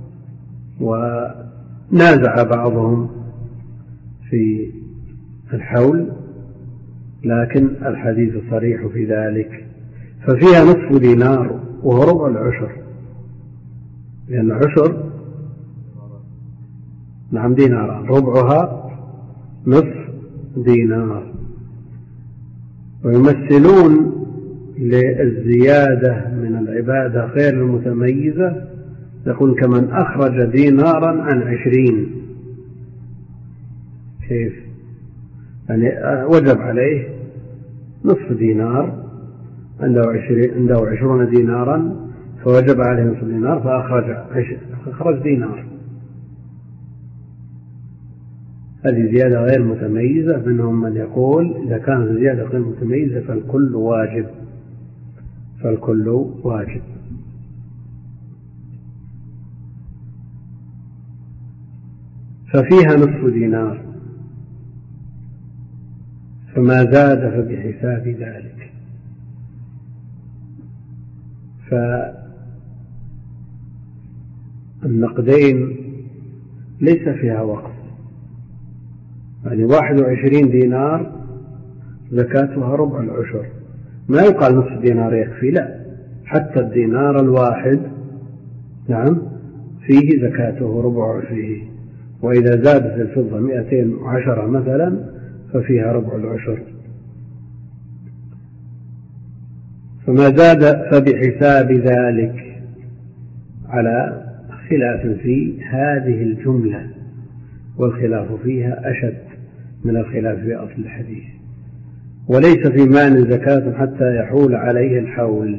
ونازع بعضهم في الحول، لكن الحديث صريح في ذلك. ففيها نصف دينار وهو ربع العشر، لأن عشر نعم ديناران، ربعها نصف دينار. ويمثلون للزيادة من العبادة غير المتميزة، يقول: كمن أخرج دينارا عن عشرين. كيف؟ يعني وجب عليه نصف دينار، عنده عشرون دينارا فوجب عليه نصف دينار، فأخرج أخرج دينار. هذه زيادة غير متميزة. منهم من يقول: إذا كانت زيادة غير متميزة فالكل واجب، فالكل واجب. ففيها نصف دينار، فما زاد فبحساب ذلك. فالنقدين ليس فيها وقف، يعني واحد وعشرين دينار زكاتها ربع العشر، ما يقال نصف دينار يكفي، لا، حتى الدينار الواحد نعم فيه زكاته ربع عشره. وإذا زادت الفضة مئتين وعشرة مثلا ففيها ربع العشر. فما زاد فبحساب ذلك، على خلاف في هذه الجملة، والخلاف فيها أشد من الخلاف في أصل الحديث. وليس في مال زكاة حتى يحول عليه الحول،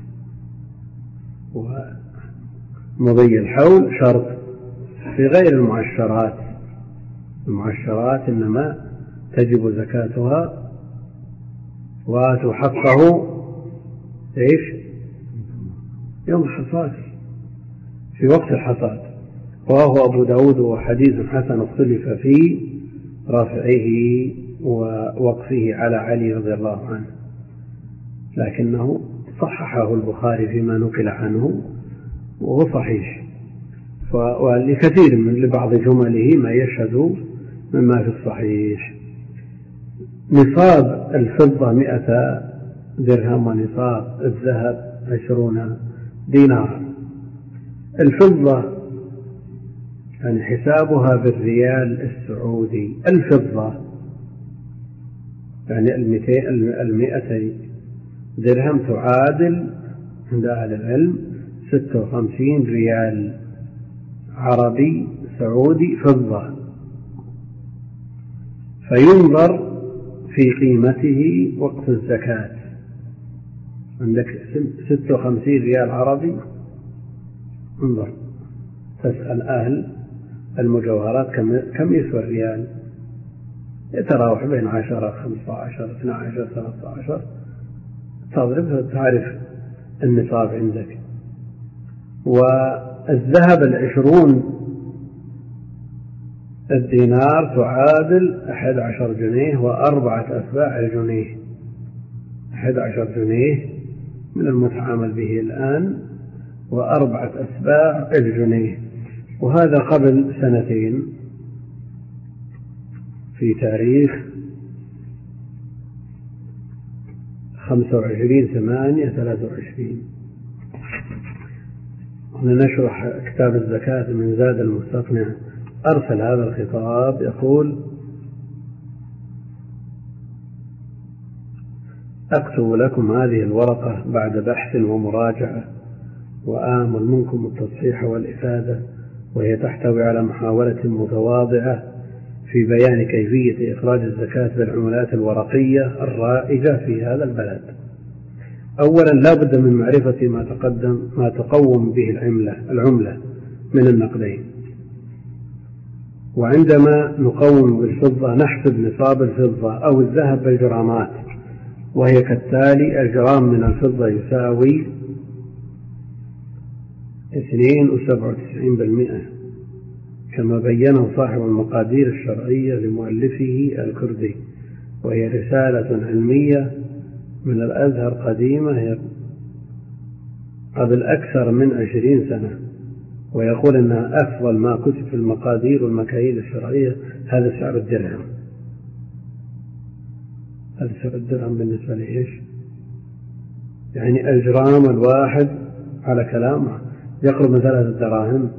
ومضي الحول شرط في غير المعشرات. المعشرات إنما تجب زكاتها وآتوا حقه إيش؟ يوم الحصاد، في وقت الحصاد. وهو أبو داود وحديث حسن اختلف في رفعه ووقفه على علي رضي الله عنه، لكنه صححه البخاري فيما نقل عنه وهو صحيح، ولكثير من لبعض جمله ما يشهد مما في الصحيح. نصاب الفضة مئة درهم، ونصاب الذهب عشرون دينار. الفضة يعني حسابها بالريال السعودي. الفضة يعني المئتي درهم تعادل عند أهل العلم ستة وخمسين ريال عربي سعودي فضة. فينظر في قيمته وقت الزكاة. عندك ستة وخمسين ريال عربي، انظر تسأل أهل المجوهرات كم يسوى الريال، يتراوح بين عشرة خمسة عشر اثنى عشر ثلاثة عشر، تضرب تعرف النصاب عندك. والذهب العشرون الدينار تعادل أحد عشر جنيه وأربعة أتباع الجنيه. أحد عشر جنيه من المتعامل به الآن وأربعة أتباع الجنيه، وهذا قبل سنتين في تاريخ خمسة وعشرين ثمانية ثلاثة وعشرين. نشرح كتاب الزكاة من زاد المستقنع، أرسل هذا الخطاب يقول: أكتب لكم هذه الورقة بعد بحث ومراجعة، وآمل منكم التصحيح والإفادة، وهي تحتوي على محاولة متواضعة في بيان كيفية إخراج الزكاة بالعملات الورقية الرائجة في هذا البلد. أولا لا بد من معرفة ما تقدم ما تقوم به العملة العملة من النقدين. وعندما نقوم بالفضة نحسب نصاب الفضة أو الذهب بالجرامات، وهي كالتالي: الجرام من الفضة يساوي اثنين وسبعة وتسعين بالمئة كما بينه صاحب المقادير الشرعية لمؤلفه الكردي، وهي رسالة علمية من الأزهر قديمة قبل أكثر من عشرين سنة، ويقول أنها أفضل ما كتب في المقادير والمكاييل الشرعية. هذا سعر الدرهم. هذا سعر الدرهم بالنسبة لإيش؟ يعني الجرام الواحد على كلامه يقرب من ثلاثة دراهم.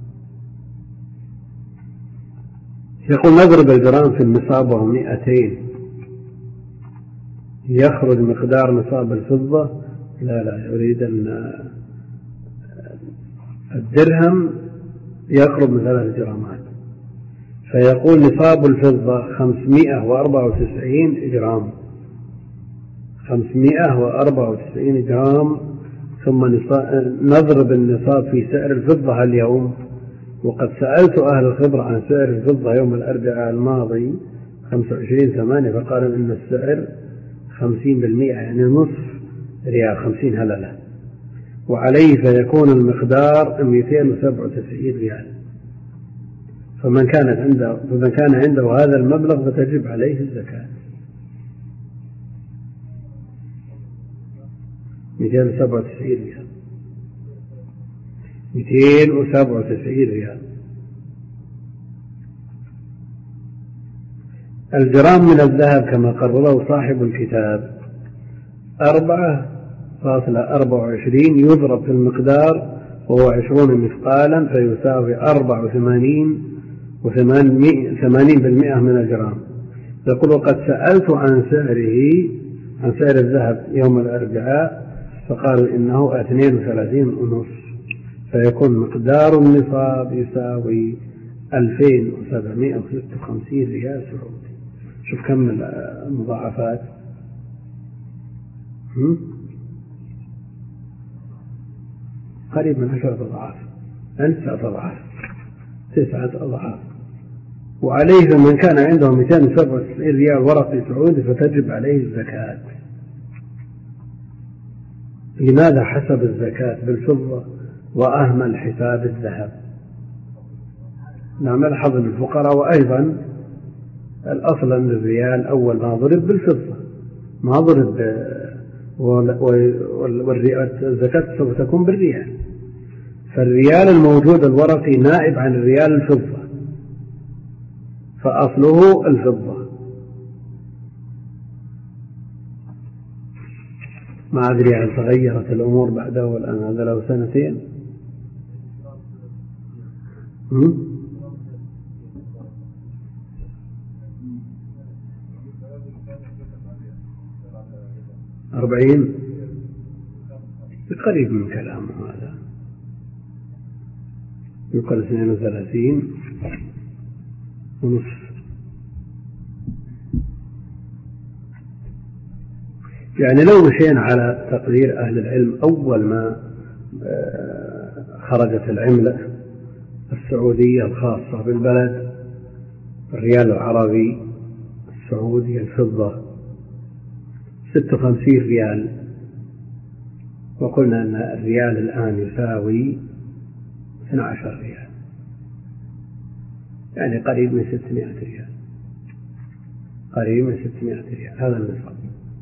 يقول نضرب الجرام في النصاب وهو مئتين، يخرج مقدار نصاب الفضة. لا لا يريد أن الدرهم يقرب من ثلاث جرامات، فيقول نصاب الفضة خمسمائة وأربعة وتسعين جرام، خمسمائة وأربعة وتسعين جرام. ثم نضرب النصاب في سعر الفضة اليوم، وقد سألت أهل الخبرة عن سعر الفضة يوم الأربعاء الماضي خمسة وعشرين ثمانية، فقالوا إن السعر خمسين بالمئة، يعني نصف ريال، خمسين هللة، وعليه فيكون المقدار مئتين وسبعة وتسعين ريال. فمن كانت عنده فمن كان عنده هذا المبلغ فتجب عليه الزكاة. مئتين وسبعة وتسعين ريال، مئتين وسبعة وتسعين ريال. الجرام من الذهب كما قرره صاحب الكتاب أربعة فاصلة أربعة وعشرين يضرب في المقدار وهو عشرون مثقالا فيساوي أربعة وثمانين وثمانين بالمئة من الجرام. يقول وقد سألت عن سعره عن سعر الذهب يوم الأربعاء فقالوا إنه اثنين وثلاثين ونصف، فيكون مقدار النصاب يساوي ألفين وسبعمائة وستة وخمسين ريال سعودي. شوف كم المضاعفات، قريب من عشرة أضعاف، تسعة أضعاف، تسعة أضعاف. وعليه من كان عنده مئتين وسبعة وتسعين ريال ورقي سعودي فتجب عليه الزكاة. لماذا حسب الزكاة بالفضة وأهمل حساب الذهب؟ نعم، الحظ للفقراء. وأيضا الأصل أن الريال أول ما ضرب بالفضة ما ضرب، والزكاة سوف تكون بالريال، فالريال الموجود الورقي نائب عن الريال الفضة، فأصله الفضة. ما أدري هل تغيرت الأمور بعده والآن هذا له سنتين. أربعين قريب من كلامه هذا، يقال اثنين وثلاثين ونصف. يعني لو مشينا على تقدير أهل العلم أول ما خرجت العملة السعودية الخاصة بالبلد الريال العربي السعودي الفضة ستة وخمسين ريال، وقلنا أن الريال الآن يساوي اثني عشر ريال، يعني قريب من ستمائة ريال، قريب من ستمائة ريال هذا النصاب.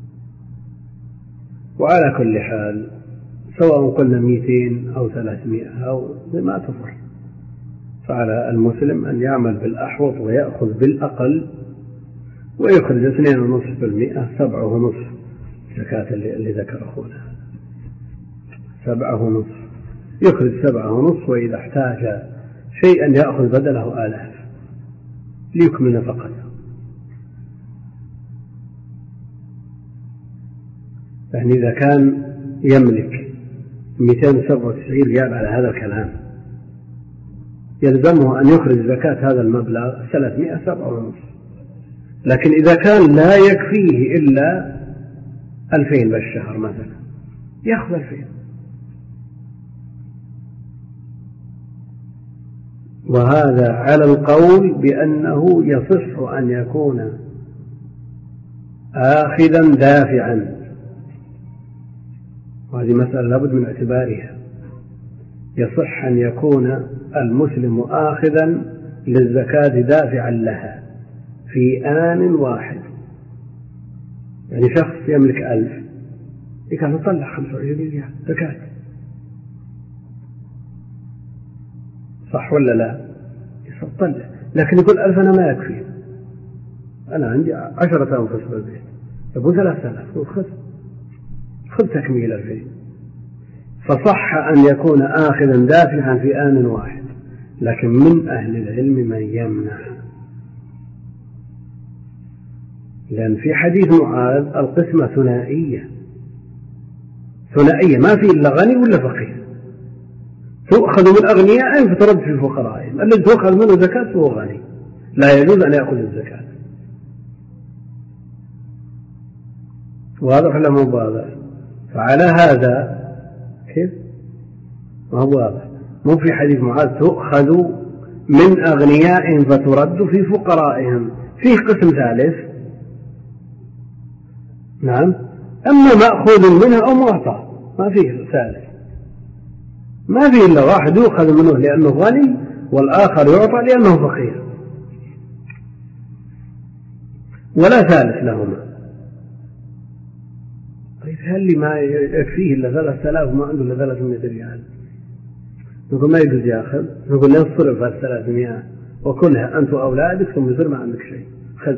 وعلى كل حال سواء قلنا مئتين أو ثلاثمائة أو ما تفرق، فعلى المسلم أن يعمل بالأحوط ويأخذ بالأقل ويخرج اثنين ونصف بالمئة، سبعة ونصف زكاة اللي ذكر أخونا، سبعة ونصف يخرج سبعة ونصف، وإذا احتاج شيئا يأخذ بدله آلاف ليكمل فقط. يعني إذا كان يملك مئتين وسبعة وتسعين ريال على هذا الكلام يلزمه أن يخرج زكاة هذا المبلغ ثلاثمائة سبعة ونصف. لكن إذا كان لا يكفيه إلا ألفين بالشهر مثلا يأخذ ألفين. وهذا على القول بأنه يصح أن يكون آخذا دافعا، وهذه مسألة لابد من اعتبارها. يصح أن يكون المسلم آخذا للزكاة دافعا لها في آن واحد. يعني شخص يملك ألف يكاد يطلع خمسة وعشرين ريال زكاة، صح ولا لا؟ يطلع، لكن يقول ألف أنا ما يكفي، أنا عندي عشرة أنفس في البيت، يقول ثلاثة آلاف، خذ خذ تكميل ألفين. فصح أن يكون آخذا دافعا في آن واحد، لكن من أهل العلم من يمنع، لأن في حديث معاذ القسمة ثنائية، ثنائية ما في إلا غني ولا فقير، تؤخذ من أغنياء فترد في الفقراء، الذي تؤخذ منه زكاة هو غني لا يجوز أن يأخذ الزكاة. واضح ولا مو واضح؟ فعلى هذا كيف ما هو واضح؟ مو في حديث معاذ تؤخذ من أغنياء فترد في فقرائهم، فيه قسم ثالث، نعم، أما مأخوذ منها أو معطى، ما فيه ثالث، ما فيه إلا واحد يؤخذ منه لأنه غني والآخر يعطى لأنه فقير، ولا ثالث لهما. طيب هل ما يكفيه إلا ثلاثة آلاف وما عنده إلا ثلاثمائة ريال؟ نقول ما يجوز يأخذ، نقول نصرف الثلاثمائة وكلها أنت وأولادك ثم يصير ما عندك شيء، خذ.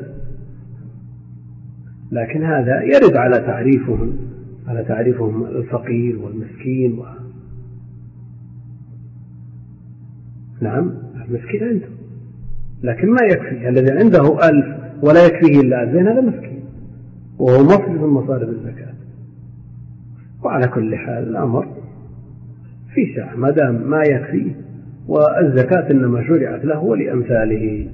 لكن هذا يرد على تعريفهم، على تعريفهم الفقير والمسكين و... نعم المسكين عنده، لكن ما يكفي. الذي عنده ألف ولا يكفيه إلا ألفين هذا مسكين، وهو مصرف من مصارف الزكاة. وعلى كل حال الأمر في سعة ما دام ما يكفيه، والزكاة إنما شرعت له ولأمثاله.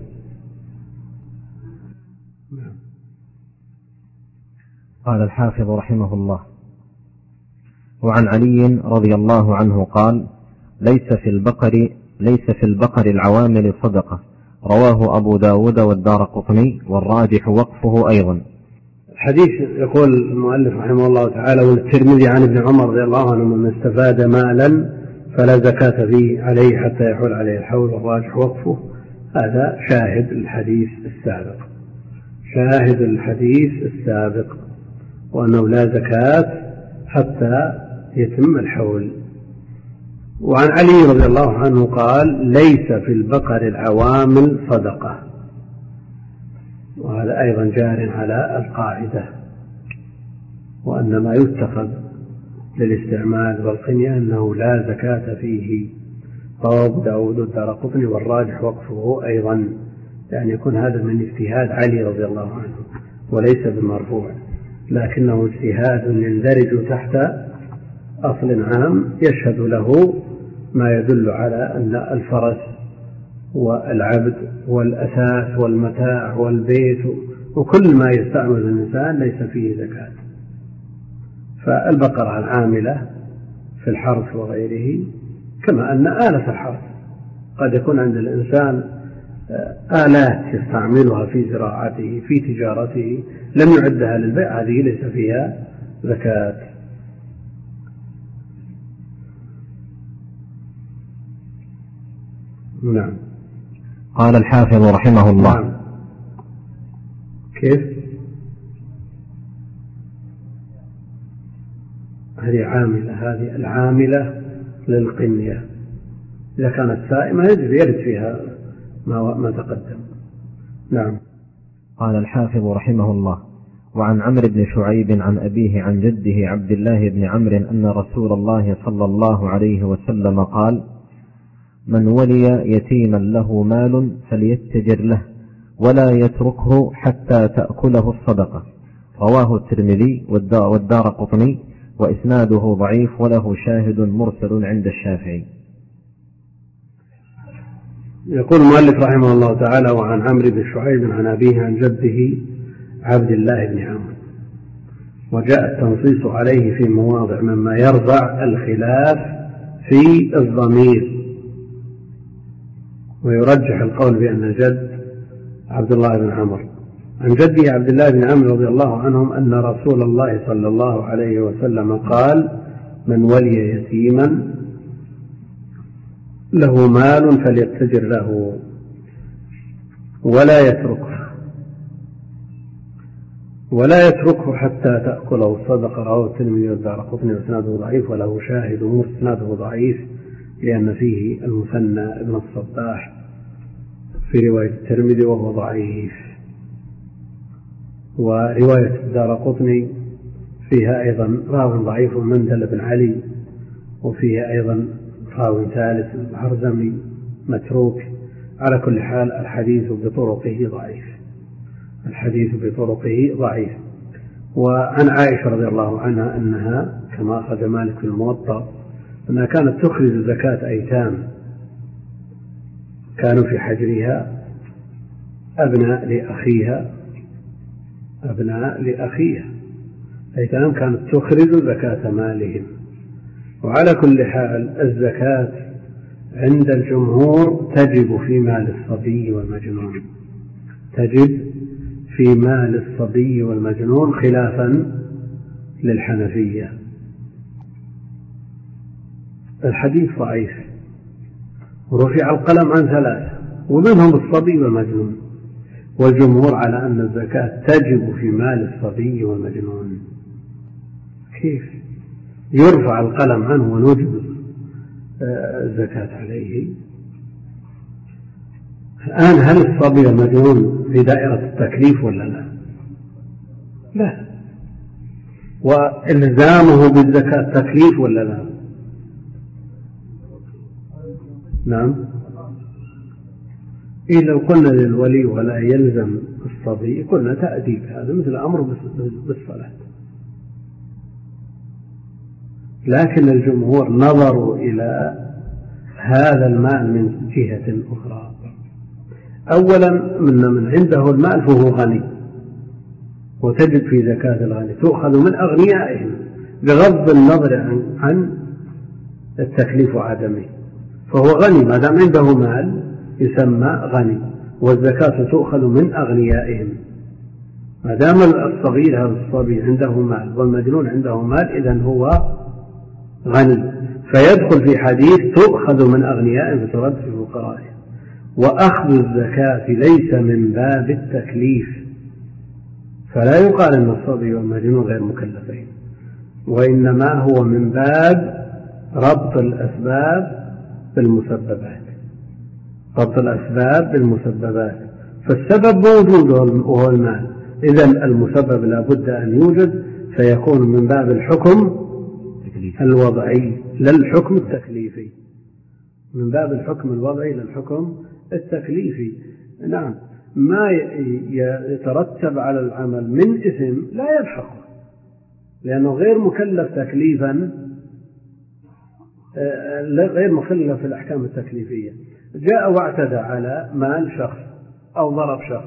قال الحافظ رحمه الله: وعن علي رضي الله عنه قال: ليس في البقر ليس في البقر العوامل صدقة، رواه أبو داود والدارقطني، والراجح وقفه أيضا. الحديث يقول المؤلف رحمه الله تعالى: والترمذي عن ابن عمر رضي الله عنه من استفاد مالا فلا زكاة فيه عليه حتى يحول عليه الحول، والراجح وقفه. هذا شاهد الحديث السابق، شاهد الحديث السابق، وأنه لا زكاة حتى يتم الحول. وعن علي رضي الله عنه قال: ليس في البقر العوامل صدقة، وهذا أيضا جار على القاعدة، وأن ما يتخذ للاستعمال والقنية أنه لا زكاة فيه. رواه داود والدارقطني، والراجح وقفه أيضا، يعني يكون هذا من اجتهاد علي رضي الله عنه وليس بمرفوع، لكنه اجتهاد يندرج تحت أصل عام يشهد له ما يدل على أن الفرس والعبد والأثاث والمتاع والبيت وكل ما يستعمل الإنسان ليس فيه زكاة. فالبقرة العاملة في الحرث وغيره، كما أن آلة الحرث قد يكون عند الإنسان آلات يستعملها في زراعته في تجارته لم يعدها للبيع، هذه ليس فيها زكاة. نعم. قال الحافظ رحمه الله. نعم. كيف؟ هذه عاملة، هذه العاملة للقنية، إذا كانت سائمة يرد فيها ما, ما تقدم. نعم. قال الحافظ رحمه الله: وعن عمرو بن شعيب عن أبيه عن جده عبد الله بن عمرو أن رسول الله صلى الله عليه وسلم قال: من ولي يتيما له مال فليتجر له ولا يتركه حتى تأكله الصدقة. رواه الترمذي والدارقطني وإسناده ضعيف وله شاهد مرسل عند الشافعي. يقول المؤلف رحمه الله تعالى: وعن عمرو بن شعيب عن أبيه عن جده عبد الله بن عمرو. وجاء التنصيص عليه في مواضع مما يرضع الخلاف في الضمير، ويرجح القول بأن الجد عبد الله بن عمرو عن جده عبد الله بن عمرو رضي الله عنهم أن رسول الله صلى الله عليه وسلم قال: من ولي يتيما له مال فليتجر له ولا يتركه ولا يتركه حتى تأكله الصدقة. رواه الترمذي والدارقطني وإسناده ضعيف وله شاهد وإسناده ضعيف لأن فيه المثنى ابن الصباح في رواية الترمذي وهو ضعيف، ورواية الدارقطني فيها أيضا راو ضعيف مندل بن علي، وفيها أيضا راو ثالث الهرزمي متروك. على كل حال الحديث بطرقه ضعيف، الحديث بطرقه ضعيف. وعن عائشة رضي الله عنها أنها كما أخذ مالك في الموطأ أنها كانت تخرج زكاة أيتام كانوا في حجرها أبناء لأخيها أبناء لأخيها أيتام كانت تخرج زكاة مالهم. وعلى كل حال الزكاة عند الجمهور تجب في مال الصبي والمجنون، تجب في مال الصبي والمجنون خلافا للحنفية. الحديث ضعيف ورفع القلم عن ثلاثة ومنهم الصبي والمجنون، والجمهور على أن الزكاة تجب في مال الصبي والمجنون. كيف يرفع القلم عنه ونوجب الزكاة عليه؟ الآن هل الصبي والمجنون في دائرة التكليف ولا لا؟ لا. وإلزامه بالزكاة تكليف ولا لا؟ نعم. إيه لو قلنا للولي ولا يلزم الصبي قلنا تأديب، هذا مثل أمر بالصلاة. لكن الجمهور نظروا إلى هذا المال من جهة أخرى. أولا من من عنده المال فهو غني، وتجب في زكاة الغني تؤخذ من أغنيائهم بغض النظر عن, عن التكليف وعدمه، فهو غني ما دام عنده مال يسمى غني، والزكاة تؤخذ من أغنيائهم. ما دام الصغير هذا الصبي عنده مال والمجنون عنده مال إذن هو غني، فيدخل في حديث تؤخذ من أغنيائهم فترد في فقرائهم. وأخذ الزكاة ليس من باب التكليف، فلا يقال أن الصبي والمجنون غير مكلفين، وإنما هو من باب ربط الأسباب بالمسببات، ربط الأسباب بالمسببات. فالسبب موجود وهو المال، إذن المسبب لا بد أن يوجد، فيكون من باب الحكم الوضعي لا الحكم التكليفي، من باب الحكم الوضعي للحكم التكليفي. نعم. ما يترتب على العمل من إثم لا يلحقه لأنه غير مكلف تكليفا، غير مكلف في الأحكام التكليفية. جاء واعتدى على مال شخص أو ضرب شخص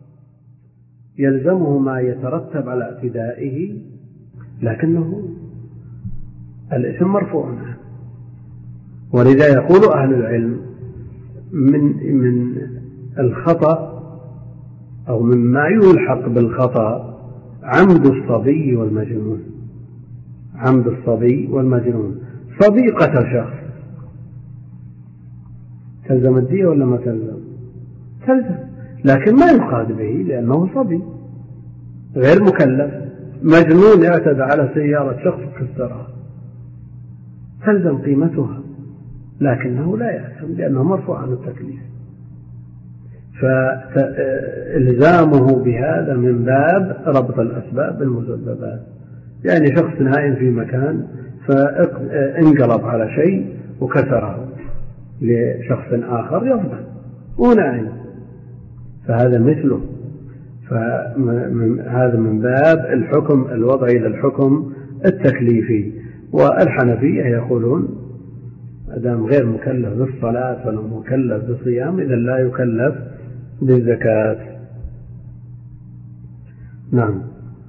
يلزمه ما يترتب على اعتدائه، لكنه الإثم مرفوع عنه. ولذا يقول أهل العلم من من الخطأ أو مما يلحق بالخطأ عمد الصبي والمجنون، عمد الصبي والمجنون. صبي قتل شخص تلزم الدية ولا ما تلزم؟ تلزم، لكن ما يقاد به لأنه صبي غير مكلف. مجنون يعتدى على سيارة شخص كسرها تلزم قيمتها، لكنه لا يأثم لأنه مرفوع عن التكليف. فإلزامه بهذا من باب ربط الأسباب بالمسببات. يعني شخص نائم في مكان فانقلب على شيء وكسره لشخص آخر يضمن ونائم، فهذا مثله. فهذا من باب الحكم الوضعي للحكم التكليفي. والحنفية يقولون أدام غير مكلف بالصلاة ولا مكلف بالصيام إذا لا يكلف بالزكاة. نعم.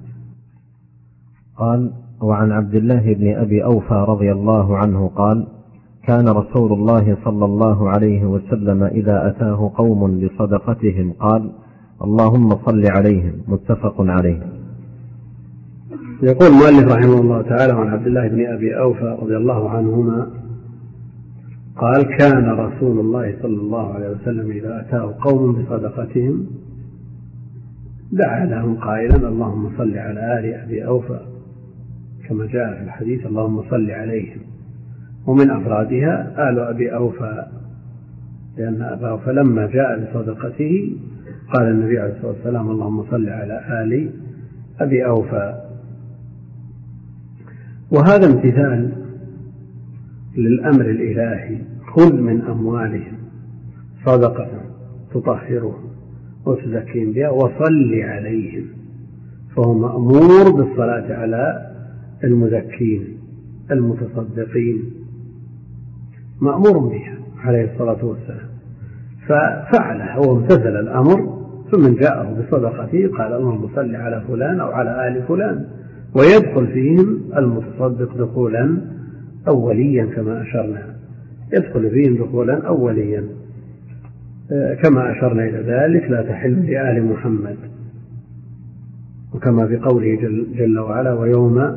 قال: وعن عبد الله بن أبي أوفى رضي الله عنه قال: كان رسول الله صلى الله عليه وسلم إذا أتاه قوم بصدقتهم قال: اللهم صل عليهم. متفق عليه. يقول المؤلف رحمه الله تعالى عن عبد الله بن أبي أوفى رضي الله عنهما قال: كان رسول الله صلى الله عليه وسلم إذا أتاه قوم بصدقتهم دعا لهم قائلا: اللهم صل على آل أبي أوفى، كما جاء في الحديث: اللهم صل عليهم. ومن أفرادها آل أبي أوفى، لأن أبا أوفى لما جاء بصدقته قال النبي عليه الصلاة والسلام: اللهم صل على آل أبي أوفى. وهذا امتثال للأمر الإلهي: خذ من أموالهم صدقة تطهرهم وتزكيهم بها وصل عليهم. فهو مأمور بالصلاة على المزكين المتصدقين، مأمور بها عليه الصلاة والسلام، ففعله وامتثل الأمر. ثم جاءه بصدقته قال: اللهم صل على فلان أو على آل فلان، ويدخل فيهم المتصدق دخولا أوليا كما أشرنا، يدخل فيهم دخولا أوليا كما أشرنا إلى ذلك: لا تحل لآل محمد. وكما في قوله جل, جل وعلا: ويوم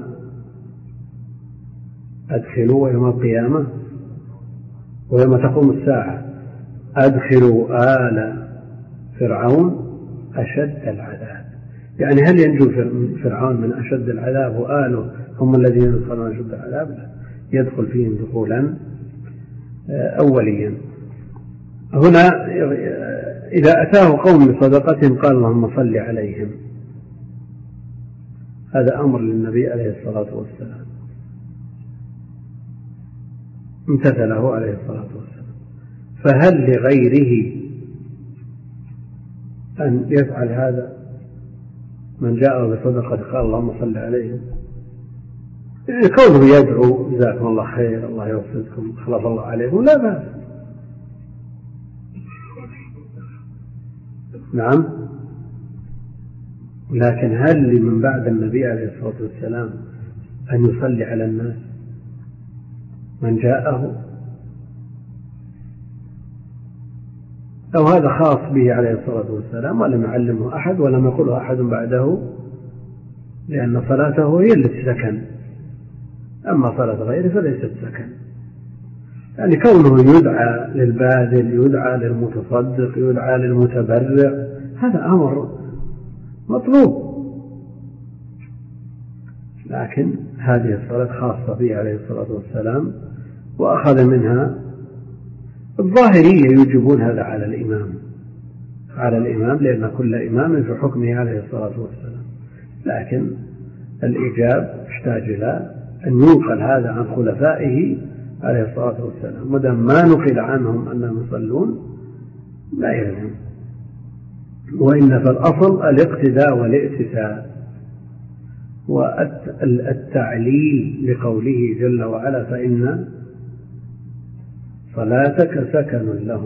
أدخلوا ويوم القيامة ويوم تقوم الساعة أدخلوا آل فرعون أشد العذاب. يعني هل ينجو فرعون من أشد العذاب وآله هم الذين يدخلون أشد العذاب؟ لا، يدخل فيهم دخولا أوليا. هنا إذا أتاه قوم بصدقتهم قال: اللهم صل عليهم. هذا أمر للنبي عليه الصلاة والسلام، امتثله عليه الصلاة والسلام. فهل لغيره أن يفعل هذا؟ من جاء بصدقة قال: اللهم صل عليهم، كونه يدعو: جزاكم الله خير، الله يوفقكم، خلف الله عليكم، لا بأس. نعم. لكن هل من بعد النبي عليه الصلاة والسلام أن يصلي على الناس من جاءه؟ أو هذا خاص به عليه الصلاة والسلام ولم يعلمه أحد ولم يقله أحد بعده، لأن صلاته هي التي سكن، أما صلاة غيره فليست سكن. يعني كونه يدعى للباذل، يدعى للمتصدق، يدعى للمتبرع، هذا أمر مطلوب، لكن هذه الصلاة خاصة به عليه الصلاة والسلام وأخذ منها. الظاهرية يوجبون هذا على الإمام على الإمام لأن كل إمام في حكمه عليه الصلاة والسلام، لكن الإيجاب يحتاج إلى أن ينقل هذا عن خلفائه عليه الصلاة والسلام. ودام ما نقل عنهم أنهم يصلون لا يلزم، وإن في الأصل الاقتداء والائتساء والتعليل لقوله جل وعلا: فإن صلاتك سكن لهم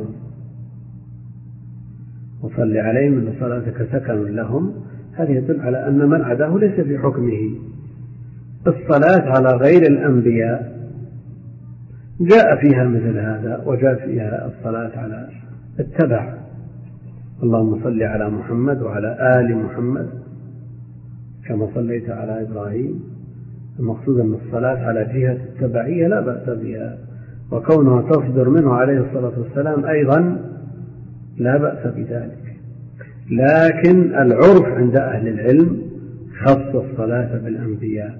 وصل عليهم إن صلاتك سكن لهم. هذا يدل على أن من عداه ليس في حكمه. الصلاة على غير الأنبياء جاء فيها مثل هذا، وجاء فيها الصلاة على التبع: اللهم صل على محمد وعلى آل محمد كما صليت على إبراهيم. المقصود أن الصلاة على جهة التبعية لا بأس بها، وكونها تصدر منه عليه الصلاة والسلام أيضا لا بأس بذلك، لكن العرف عند أهل العلم خص الصلاة بالأنبياء،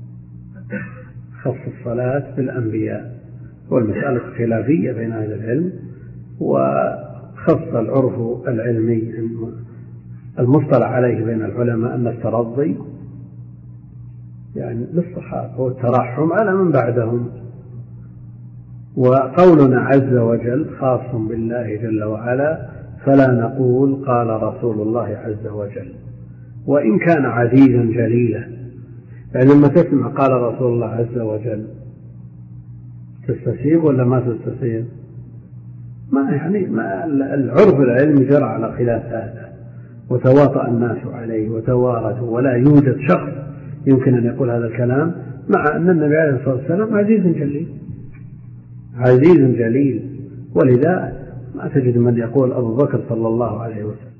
خص الصلاة بالأنبياء، والمسألة خلافية بين أهل العلم، وخص العرف العلمي المصطلح عليه بين العلماء أن الترضي يعني للصحابة والترحم على من بعدهم. وقولنا عز وجل خاص بالله جل وعلا، فلا نقول قال رسول الله عز وجل، وإن كان عزيزا جليلا. يعني لما تسمع قال رسول الله عز وجل تستسيب ولا ما تستسيب؟ ما يعني ما العرف العلمي جرى على خلاف هذا، وتواطأ الناس عليه وتوارثوا، ولا يوجد شخص يمكن أن يقول هذا الكلام، مع أن النبي عليه الصلاة والسلام عزيز جليل، عزيز جليل. ولذا ما تجد من يقول أبو بكر صلى الله عليه وسلم.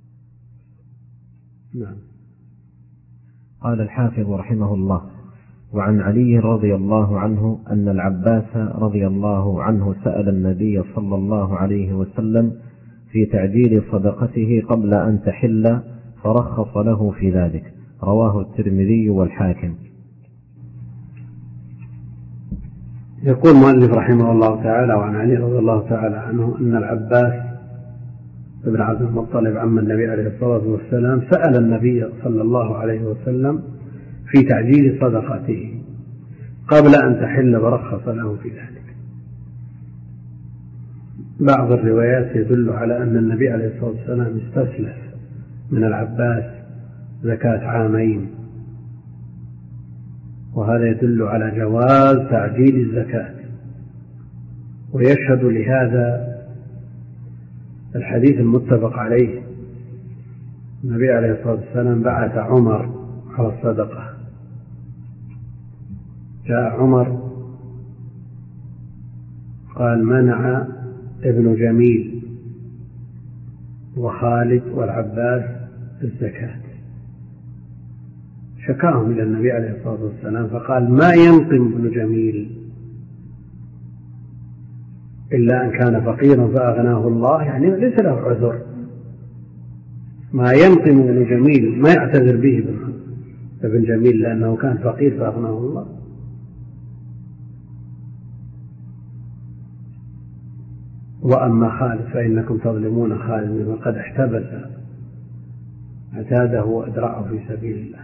نعم. قال الحافظ رحمه الله: وعن علي رضي الله عنه أن العباس رضي الله عنه سأل النبي صلى الله عليه وسلم في تعجيل صدقته قبل أن تحل فرخص له في ذلك. رواه الترمذي والحاكم. يقول المؤلف رحمه الله تعالى: وعن علي رضي الله تعالى عنه أن العباس بن عبد المطلب عم النبي عليه الصلاة والسلام سأل النبي صلى الله عليه وسلم في تعجيل صدقته قبل أن تحل فرخص له في ذلك. بعض الروايات يدل على أن النبي عليه الصلاة والسلام استسلف من العباس زكاة عامين، وهذا يدل على جواز تعجيل الزكاة. ويشهد لهذا الحديث المتفق عليه: النبي عليه الصلاة والسلام بعث عمر على الصدقة. جاء عمر قال: منع ابن جميل وخالد والعباس الزكاة، شكاهم إلى النبي عليه الصلاة والسلام، فقال: ما ينقم ابن جميل إلا أن كان فقيرا فأغناه الله، يعني ليس له عذر. ما ينقم ابن جميل ما يعتذر به ابن جميل لأنه كان فقير فأغناه الله. وأما خالد فإنكم تظلمون خالد مما قد احتبس عتاده وأدرعه في سبيل الله.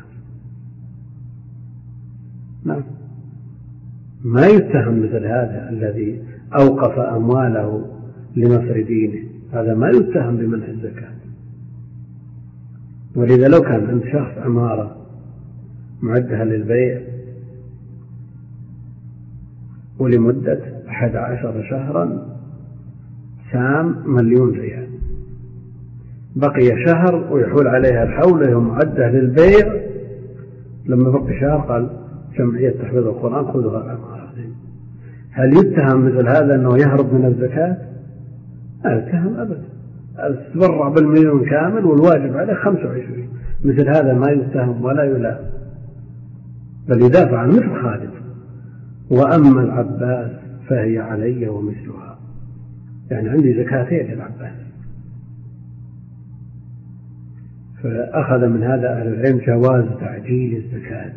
نعم، ما يتهم مثل هذا الذي أوقف أمواله لنصر دينه، هذا ما يتهم بمنع الزكاة. ولذا لو كان عند شخص عمارة معدها للبيع ولمدة أحد عشر شهرا سام مليون ريال، بقي شهر ويحول عليها الحول وهي معدة للبيع، لما بقي شهر قال جمعية تحفيظ القرآن خذها العمارة، هل يتهم مثل هذا أنه يهرب من الزكاة؟ لا يتهم أبدا، تبرع بالمليون كامل والواجب عليه خمسة وعشرين، مثل هذا ما يتهم ولا يلام، بل يدافع عن مثل خالد. وأما العباس فهي علي ومثلها، يعني عندي زكاتين للعباس. فأخذ من هذا أهل العلم جواز تعجيل الزكاة،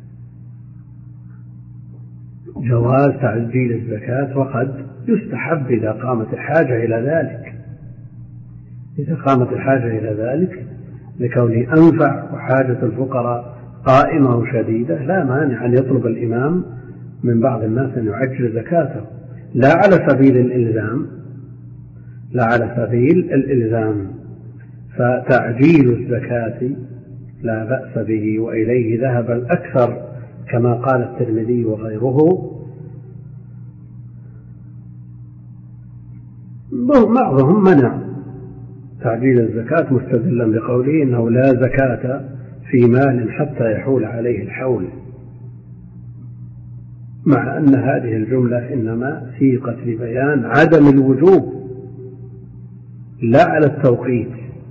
جواز تعجيل الزكاة، وقد يستحب إذا قامت الحاجة إلى ذلك، إذا قامت الحاجة إلى ذلك لكونه أنفع وحاجة الفقراء قائمة وشديدة، لا مانع أن يطلب الإمام من بعض الناس أن يعجل زكاته، لا على سبيل الإلزام، لا على سبيل الإلزام. فتعجيل الزكاة لا بأس به، وإليه ذهب الأكثر كما قال الترمذي وغيره. بعضهم منع تعجيل الزكاة مستدلا بقوله إنه لا زكاة في مال حتى يحول عليه الحول، مع أن هذه الجملة إنما سيقت لبيان عدم الوجوب لا على التوقيت.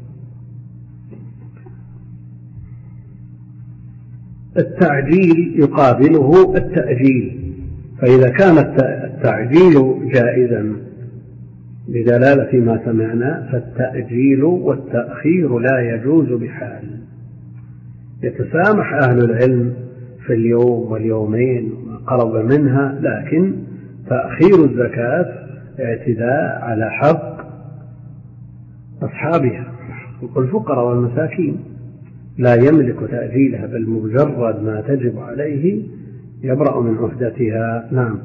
التعجيل يقابله التأجيل، فإذا كان التعجيل جائزا بدلالة ما سمعنا فالتأجيل والتأخير لا يجوز بحال. يتسامح أهل العلم في اليوم واليومين وما قرب منها، لكن تأخير الزكاة اعتداء على حق أصحابها والفقراء والمساكين، لا يملك تأجيلها، بل مجرد ما تجب عليه يبرأ من عهدتها. نعم.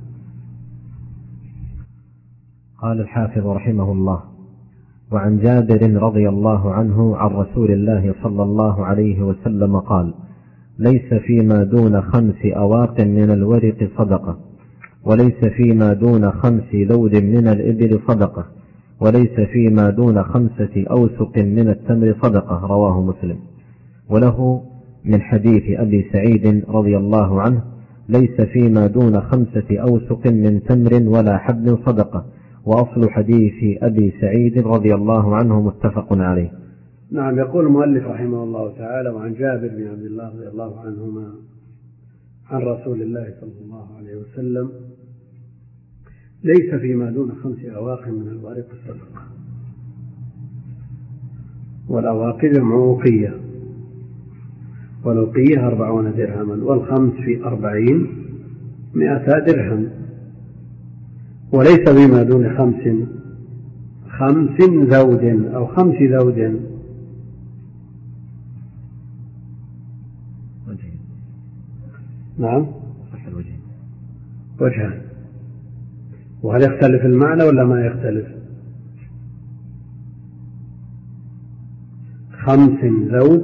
قال الحافظ رحمه الله: وعن جابر رضي الله عنه عن رسول الله صلى الله عليه وسلم قال: ليس فيما دون خمس أواق من الورق صدقة، وليس فيما دون خمس ذود من الإبل صدقة، وليس فيما دون خمسة أوسق من التمر صدقة. رواه مسلم. وله من حديث أبي سعيد رضي الله عنه: ليس فيما دون خمسة أوسق من تمر ولا حبل صدقة. وأصل حديث أبي سعيد رضي الله عنه متفق عليه. نعم. يقول المؤلف رحمه الله تعالى: وعن جابر بن عبد الله رضي الله عنهما عن رسول الله صلى الله عليه وسلم: ليس فيما دون خمس أواق من الورق صدقة. والأواق جمع أوقية، والأوقية أربعون درهما، والخمس في أربعين مئة درهم. وليس فيما دون خمس خمس ذود أو خمس ذود. نعم. وجهان. وهل يختلف المعنى ولا ما يختلف؟ خمس ذود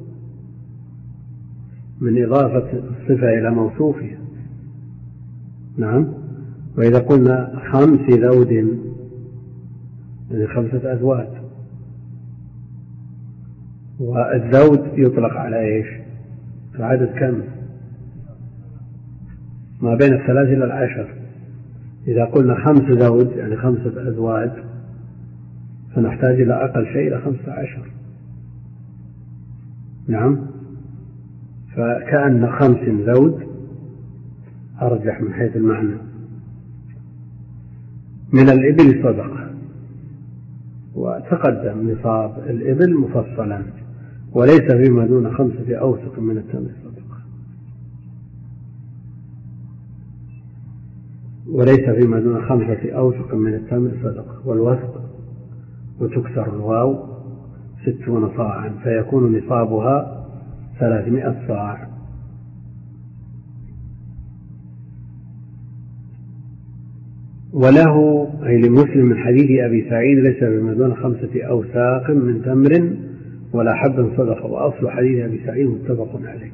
من إضافة الصفة إلى موصوفها. نعم. وإذا قلنا خمس ذود يعني خمسة أزواج. والذود يطلق على إيش؟ العدد كم؟ ما بين الثلاث إلى العشر. إذا قلنا خمس ذود يعني خمسة أزواج فنحتاج إلى أقل شيء إلى خمسة عشر. نعم. فكأن خمس ذود أرجح من حيث المعنى. من الإبل صدقة، وتقدم نصاب الإبل مفصلا. وليس فيما دون خمسة أوسق من التمر صدقة، وليس فيما دون خمسة أوسق من التمر صدقة. والوسق وتكسر الواو ستون صاعا، فيكون نصابها ثلاثمائة صاع. وله أي لمسلم من حديث أبي سعيد: ليس فيما دون خمسة أوساق من تمر ولا حب صدقة. وأصل حديث أبي سعيد متفق عليه.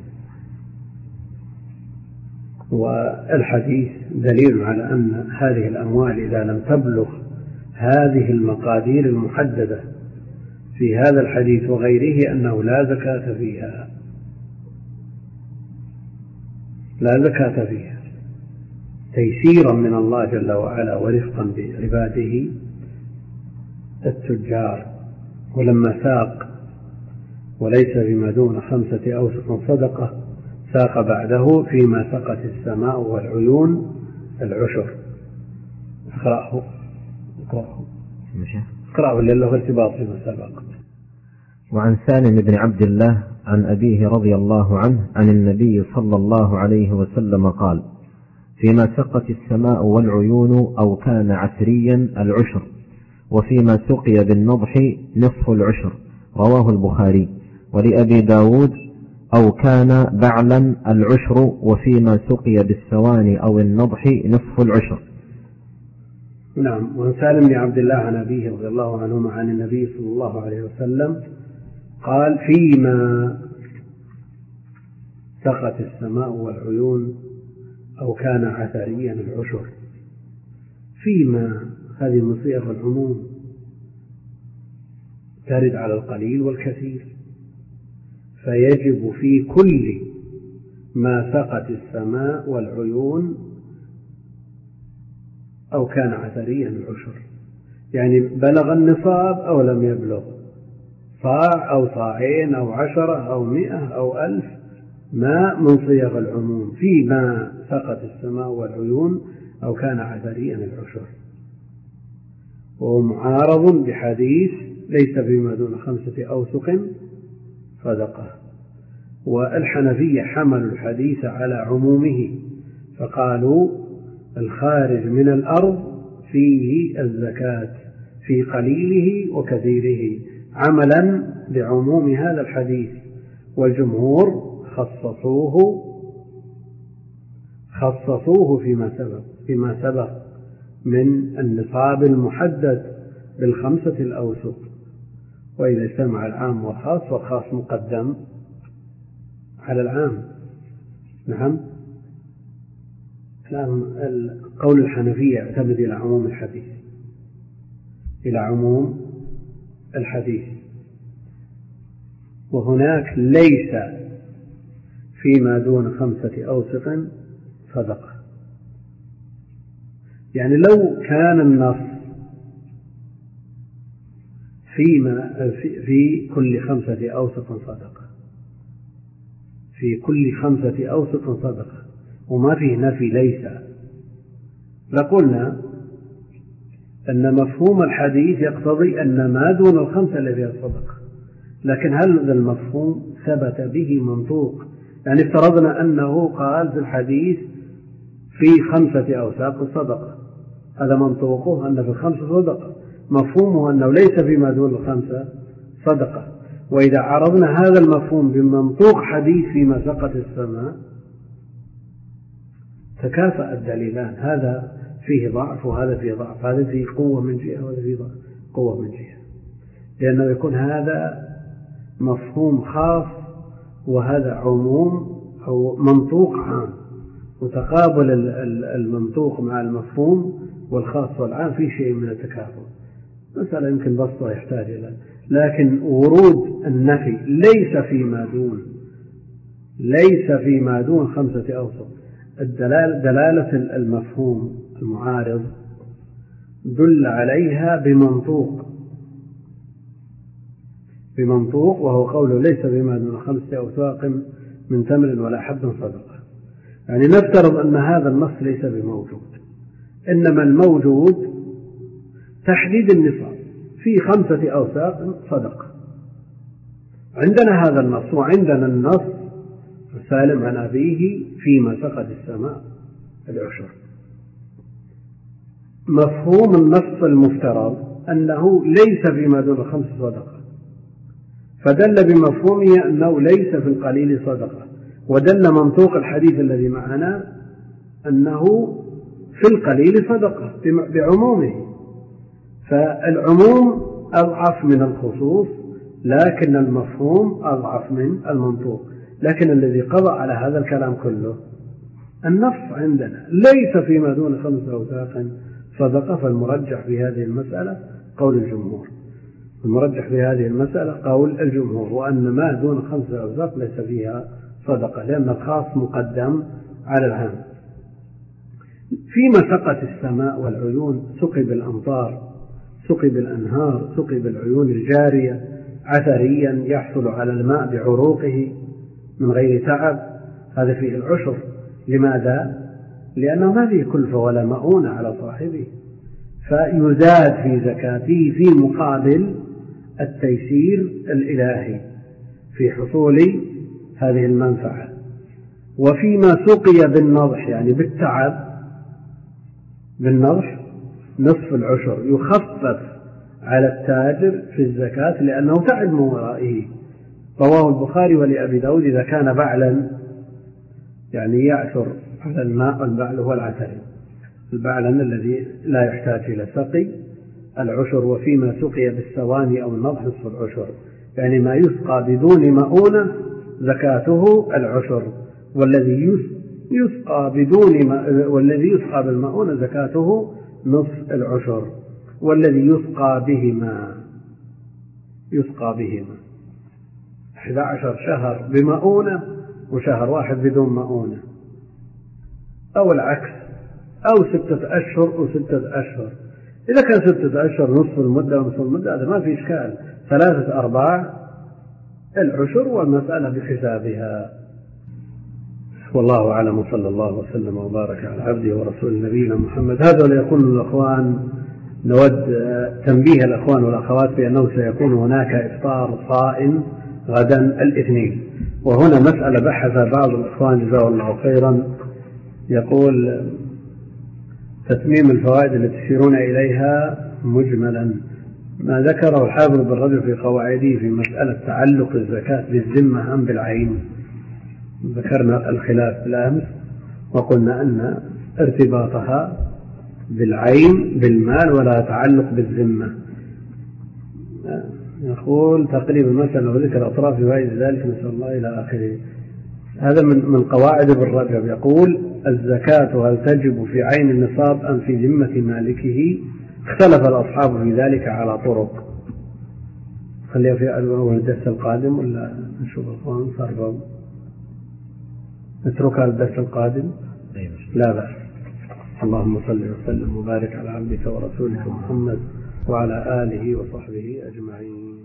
والحديث دليل على أن هذه الأموال إذا لم تبلغ هذه المقادير المحددة في هذا الحديث وغيره أنه لا زكاة فيها، لا زكاة فيها، تيسيرا من الله جل وعلا ورفقا بعباده التجار. ولما ساق وليس بما دون خمسة أوسق صدقة ساق بعده: فيما سقت السماء والعيون العشر. اقرأه اقرأه اقرأه لله ارتباط فيما سبق. وعن سالم بن عبد الله عن أبيه رضي الله عنه عن النبي صلى الله عليه وسلم قال: فيما سقت السماء والعيون أو كان عسريا العشر، وفيما سقي بالنضح نصف العشر. رواه البخاري. ولأبي داود: أو كان بعلا العشر، وفيما سقي بالسوان أو النضح نصف العشر. نعم. وعن سالم بن عبد الله عن أبيه رضي الله عنهما عن النبي صلى الله عليه وسلم قال: فيما سقت السماء والعيون أو كان عثريا العشر. فيما هذه من صيغ العموم ترد على القليل والكثير، فيجب في كل ما سقت السماء والعيون أو كان عثريا العشر، يعني بلغ النصاب أو لم يبلغ، صاع أو صاعين أو عشرة أو مئة أو ألف، ما من صيغ العموم. فيما سقت السماء والعيون أو كان عثريا العشر. وهو معارض بحديث ليس فيما دون خمسة أوسق صدقة. والحنفية حملوا الحديث على عمومه فقالوا الخارج من الأرض فيه الزكاة في قليله وكثيره عملا بعموم هذا الحديث. والجمهور خصصوه خصصوه فيما سبق فيما سبق من النصاب المحدد بالخمسة الأوسق. وإذا اجتمع العام والخاص والخاص مقدم على العام. نعم. قول الحنفية يعتمد إلى عموم الحديث إلى عموم الحديث وهناك ليس فيما دون خمسة أوسق صدقة. يعني لو كان النص فيما في, في كل خمسة أوسق صدقة في كل خمسة أوسق صدقة وما فيه نفي ليس، لقلنا أن مفهوم الحديث يقتضي أن ما دون الخمسة الذي فيها الصدقة. لكن هل هذا المفهوم ثبت به منطوق؟ يعني افترضنا أنه قال في الحديث في خمسة أوساق صدقة، هذا منطوقه أن في الخمسة صدقة، مفهومه أنه ليس فيما دون الخمسة صدقة. وإذا عرضنا هذا المفهوم بمنطوق حديث فيما سقط السماء تكافأ الدليلان، هذا فيه ضعف وهذا فيه ضعف، هذا فيه قوة من جهة وهذا فيه قوة من جهة، لأنه يكون هذا مفهوم خاص وهذا عموم أو منطوق عام، وتقابل المنطوق مع المفهوم والخاص والعام في شيء من التكافؤ. مسألة يمكن بسطة يحتاج إلى، لكن ورود النفي ليس فيما دون ليس فيما دون خمسة أوسق، الدلالة دلالة المفهوم المعارض دل عليها بمنطوق بمنطوق وهو قوله ليس فيما دون خمسة أوساق من تمر ولا حب صدقة. يعني نفترض أن هذا النص ليس بموجود، إنما الموجود تحديد النصاب في خمسة أوساق صدقة. عندنا هذا النص وعندنا النص سالم عن أبيه فيما سقط السماء العشر. مفهوم النص المفترض أنه ليس فيما دون خمس صدقة، فدل بمفهومه أنه ليس في القليل صدقة، ودل منطوق الحديث الذي معنا أنه في القليل صدقة بعمومه. فالعموم أضعف من الخصوص، لكن المفهوم أضعف من المنطوق. لكن الذي قضى على هذا الكلام كله النص عندنا ليس فيما دون خمس أوساق صدقة. فالمرجح في هذه المسألة قول الجمهور المرجح في هذه المسألة قول الجمهور وأن ما دون خمس أوساق ليس فيها صدقة، لأن الخاص مقدم على العام. فيما سقط السماء والعيون سقي بالأمطار، سقي بالأنهار، سقي بالعيون الجارية عثريا يحصل على الماء بعروقه من غير تعب، هذا فيه العشر. لماذا؟ لأنه ما فيه كلفة ولا مؤونة على صاحبه، فيزاد في زكاته في مقابل التيسير الإلهي في حصول هذه المنفعة. وفيما سقي بالنضح يعني بالتعب بالنضح نصف العشر يخفف على التاجر في الزكاة لأنه تعب من ورائه. رواه البخاري ولأبي داود إذا كان بعلا يعني يعثر على الماء، والبعل هو العثري البعلن الذي لا يحتاج إلى سقي العشر. وفيما سقي بالسواني أو النضح نصف العشر، يعني ما يسقى بدون مؤونة زكاته العشر، والذي يسقى بدون والذي يسقى بالمؤونة زكاته نصف العشر، والذي يسقى بهما يسقى بهما أحد عشر شهر بمؤونة وشهر واحد بدون مؤونة، أو العكس، أو ستة أشهر وستة أشهر. إذا كان ستة أشهر نصف المدة ونصف المدة هذا ما في إشكال، ثلاثة أرباع العشر والمسألة بحسابها. والله أعلم، صلى الله وسلم وبارك على عبده ورسول نبينا محمد. هذا ليكون الأخوان نود تنبيه الأخوان والأخوات بأنه سيكون هناك إفطار صائم غدا الاثنين. وهنا مسألة بحث بعض الإخوان جزاه الله خيرا، يقول تتميم الفوائد التي تشيرون إليها مجملا ما ذكره الحافظ بن رجب في قواعده في مسألة تعلق الزكاة بالذمة أم بالعين. ذكرنا الخلاف بالأمس وقلنا أن ارتباطها بالعين بالمال ولا تعلق بالذمة. يقول تقريبا مثلا وذكر أطراف فوائد ذلك نسأل الله إلى آخره. هذا من من قواعد ابن رجب. يقول الزكاة هل تجب في عين النصاب أم في ذمة مالكه؟ اختلف الأصحاب في ذلك على طرق. خليها في أول الدرس القادم ولا نشوف الأخوان صاروا نتركها الدرس القادم؟ لا بأس. اللهم صل وسلم وبارك على عبدك ورسولك محمد وعلى آله وصحبه أجمعين.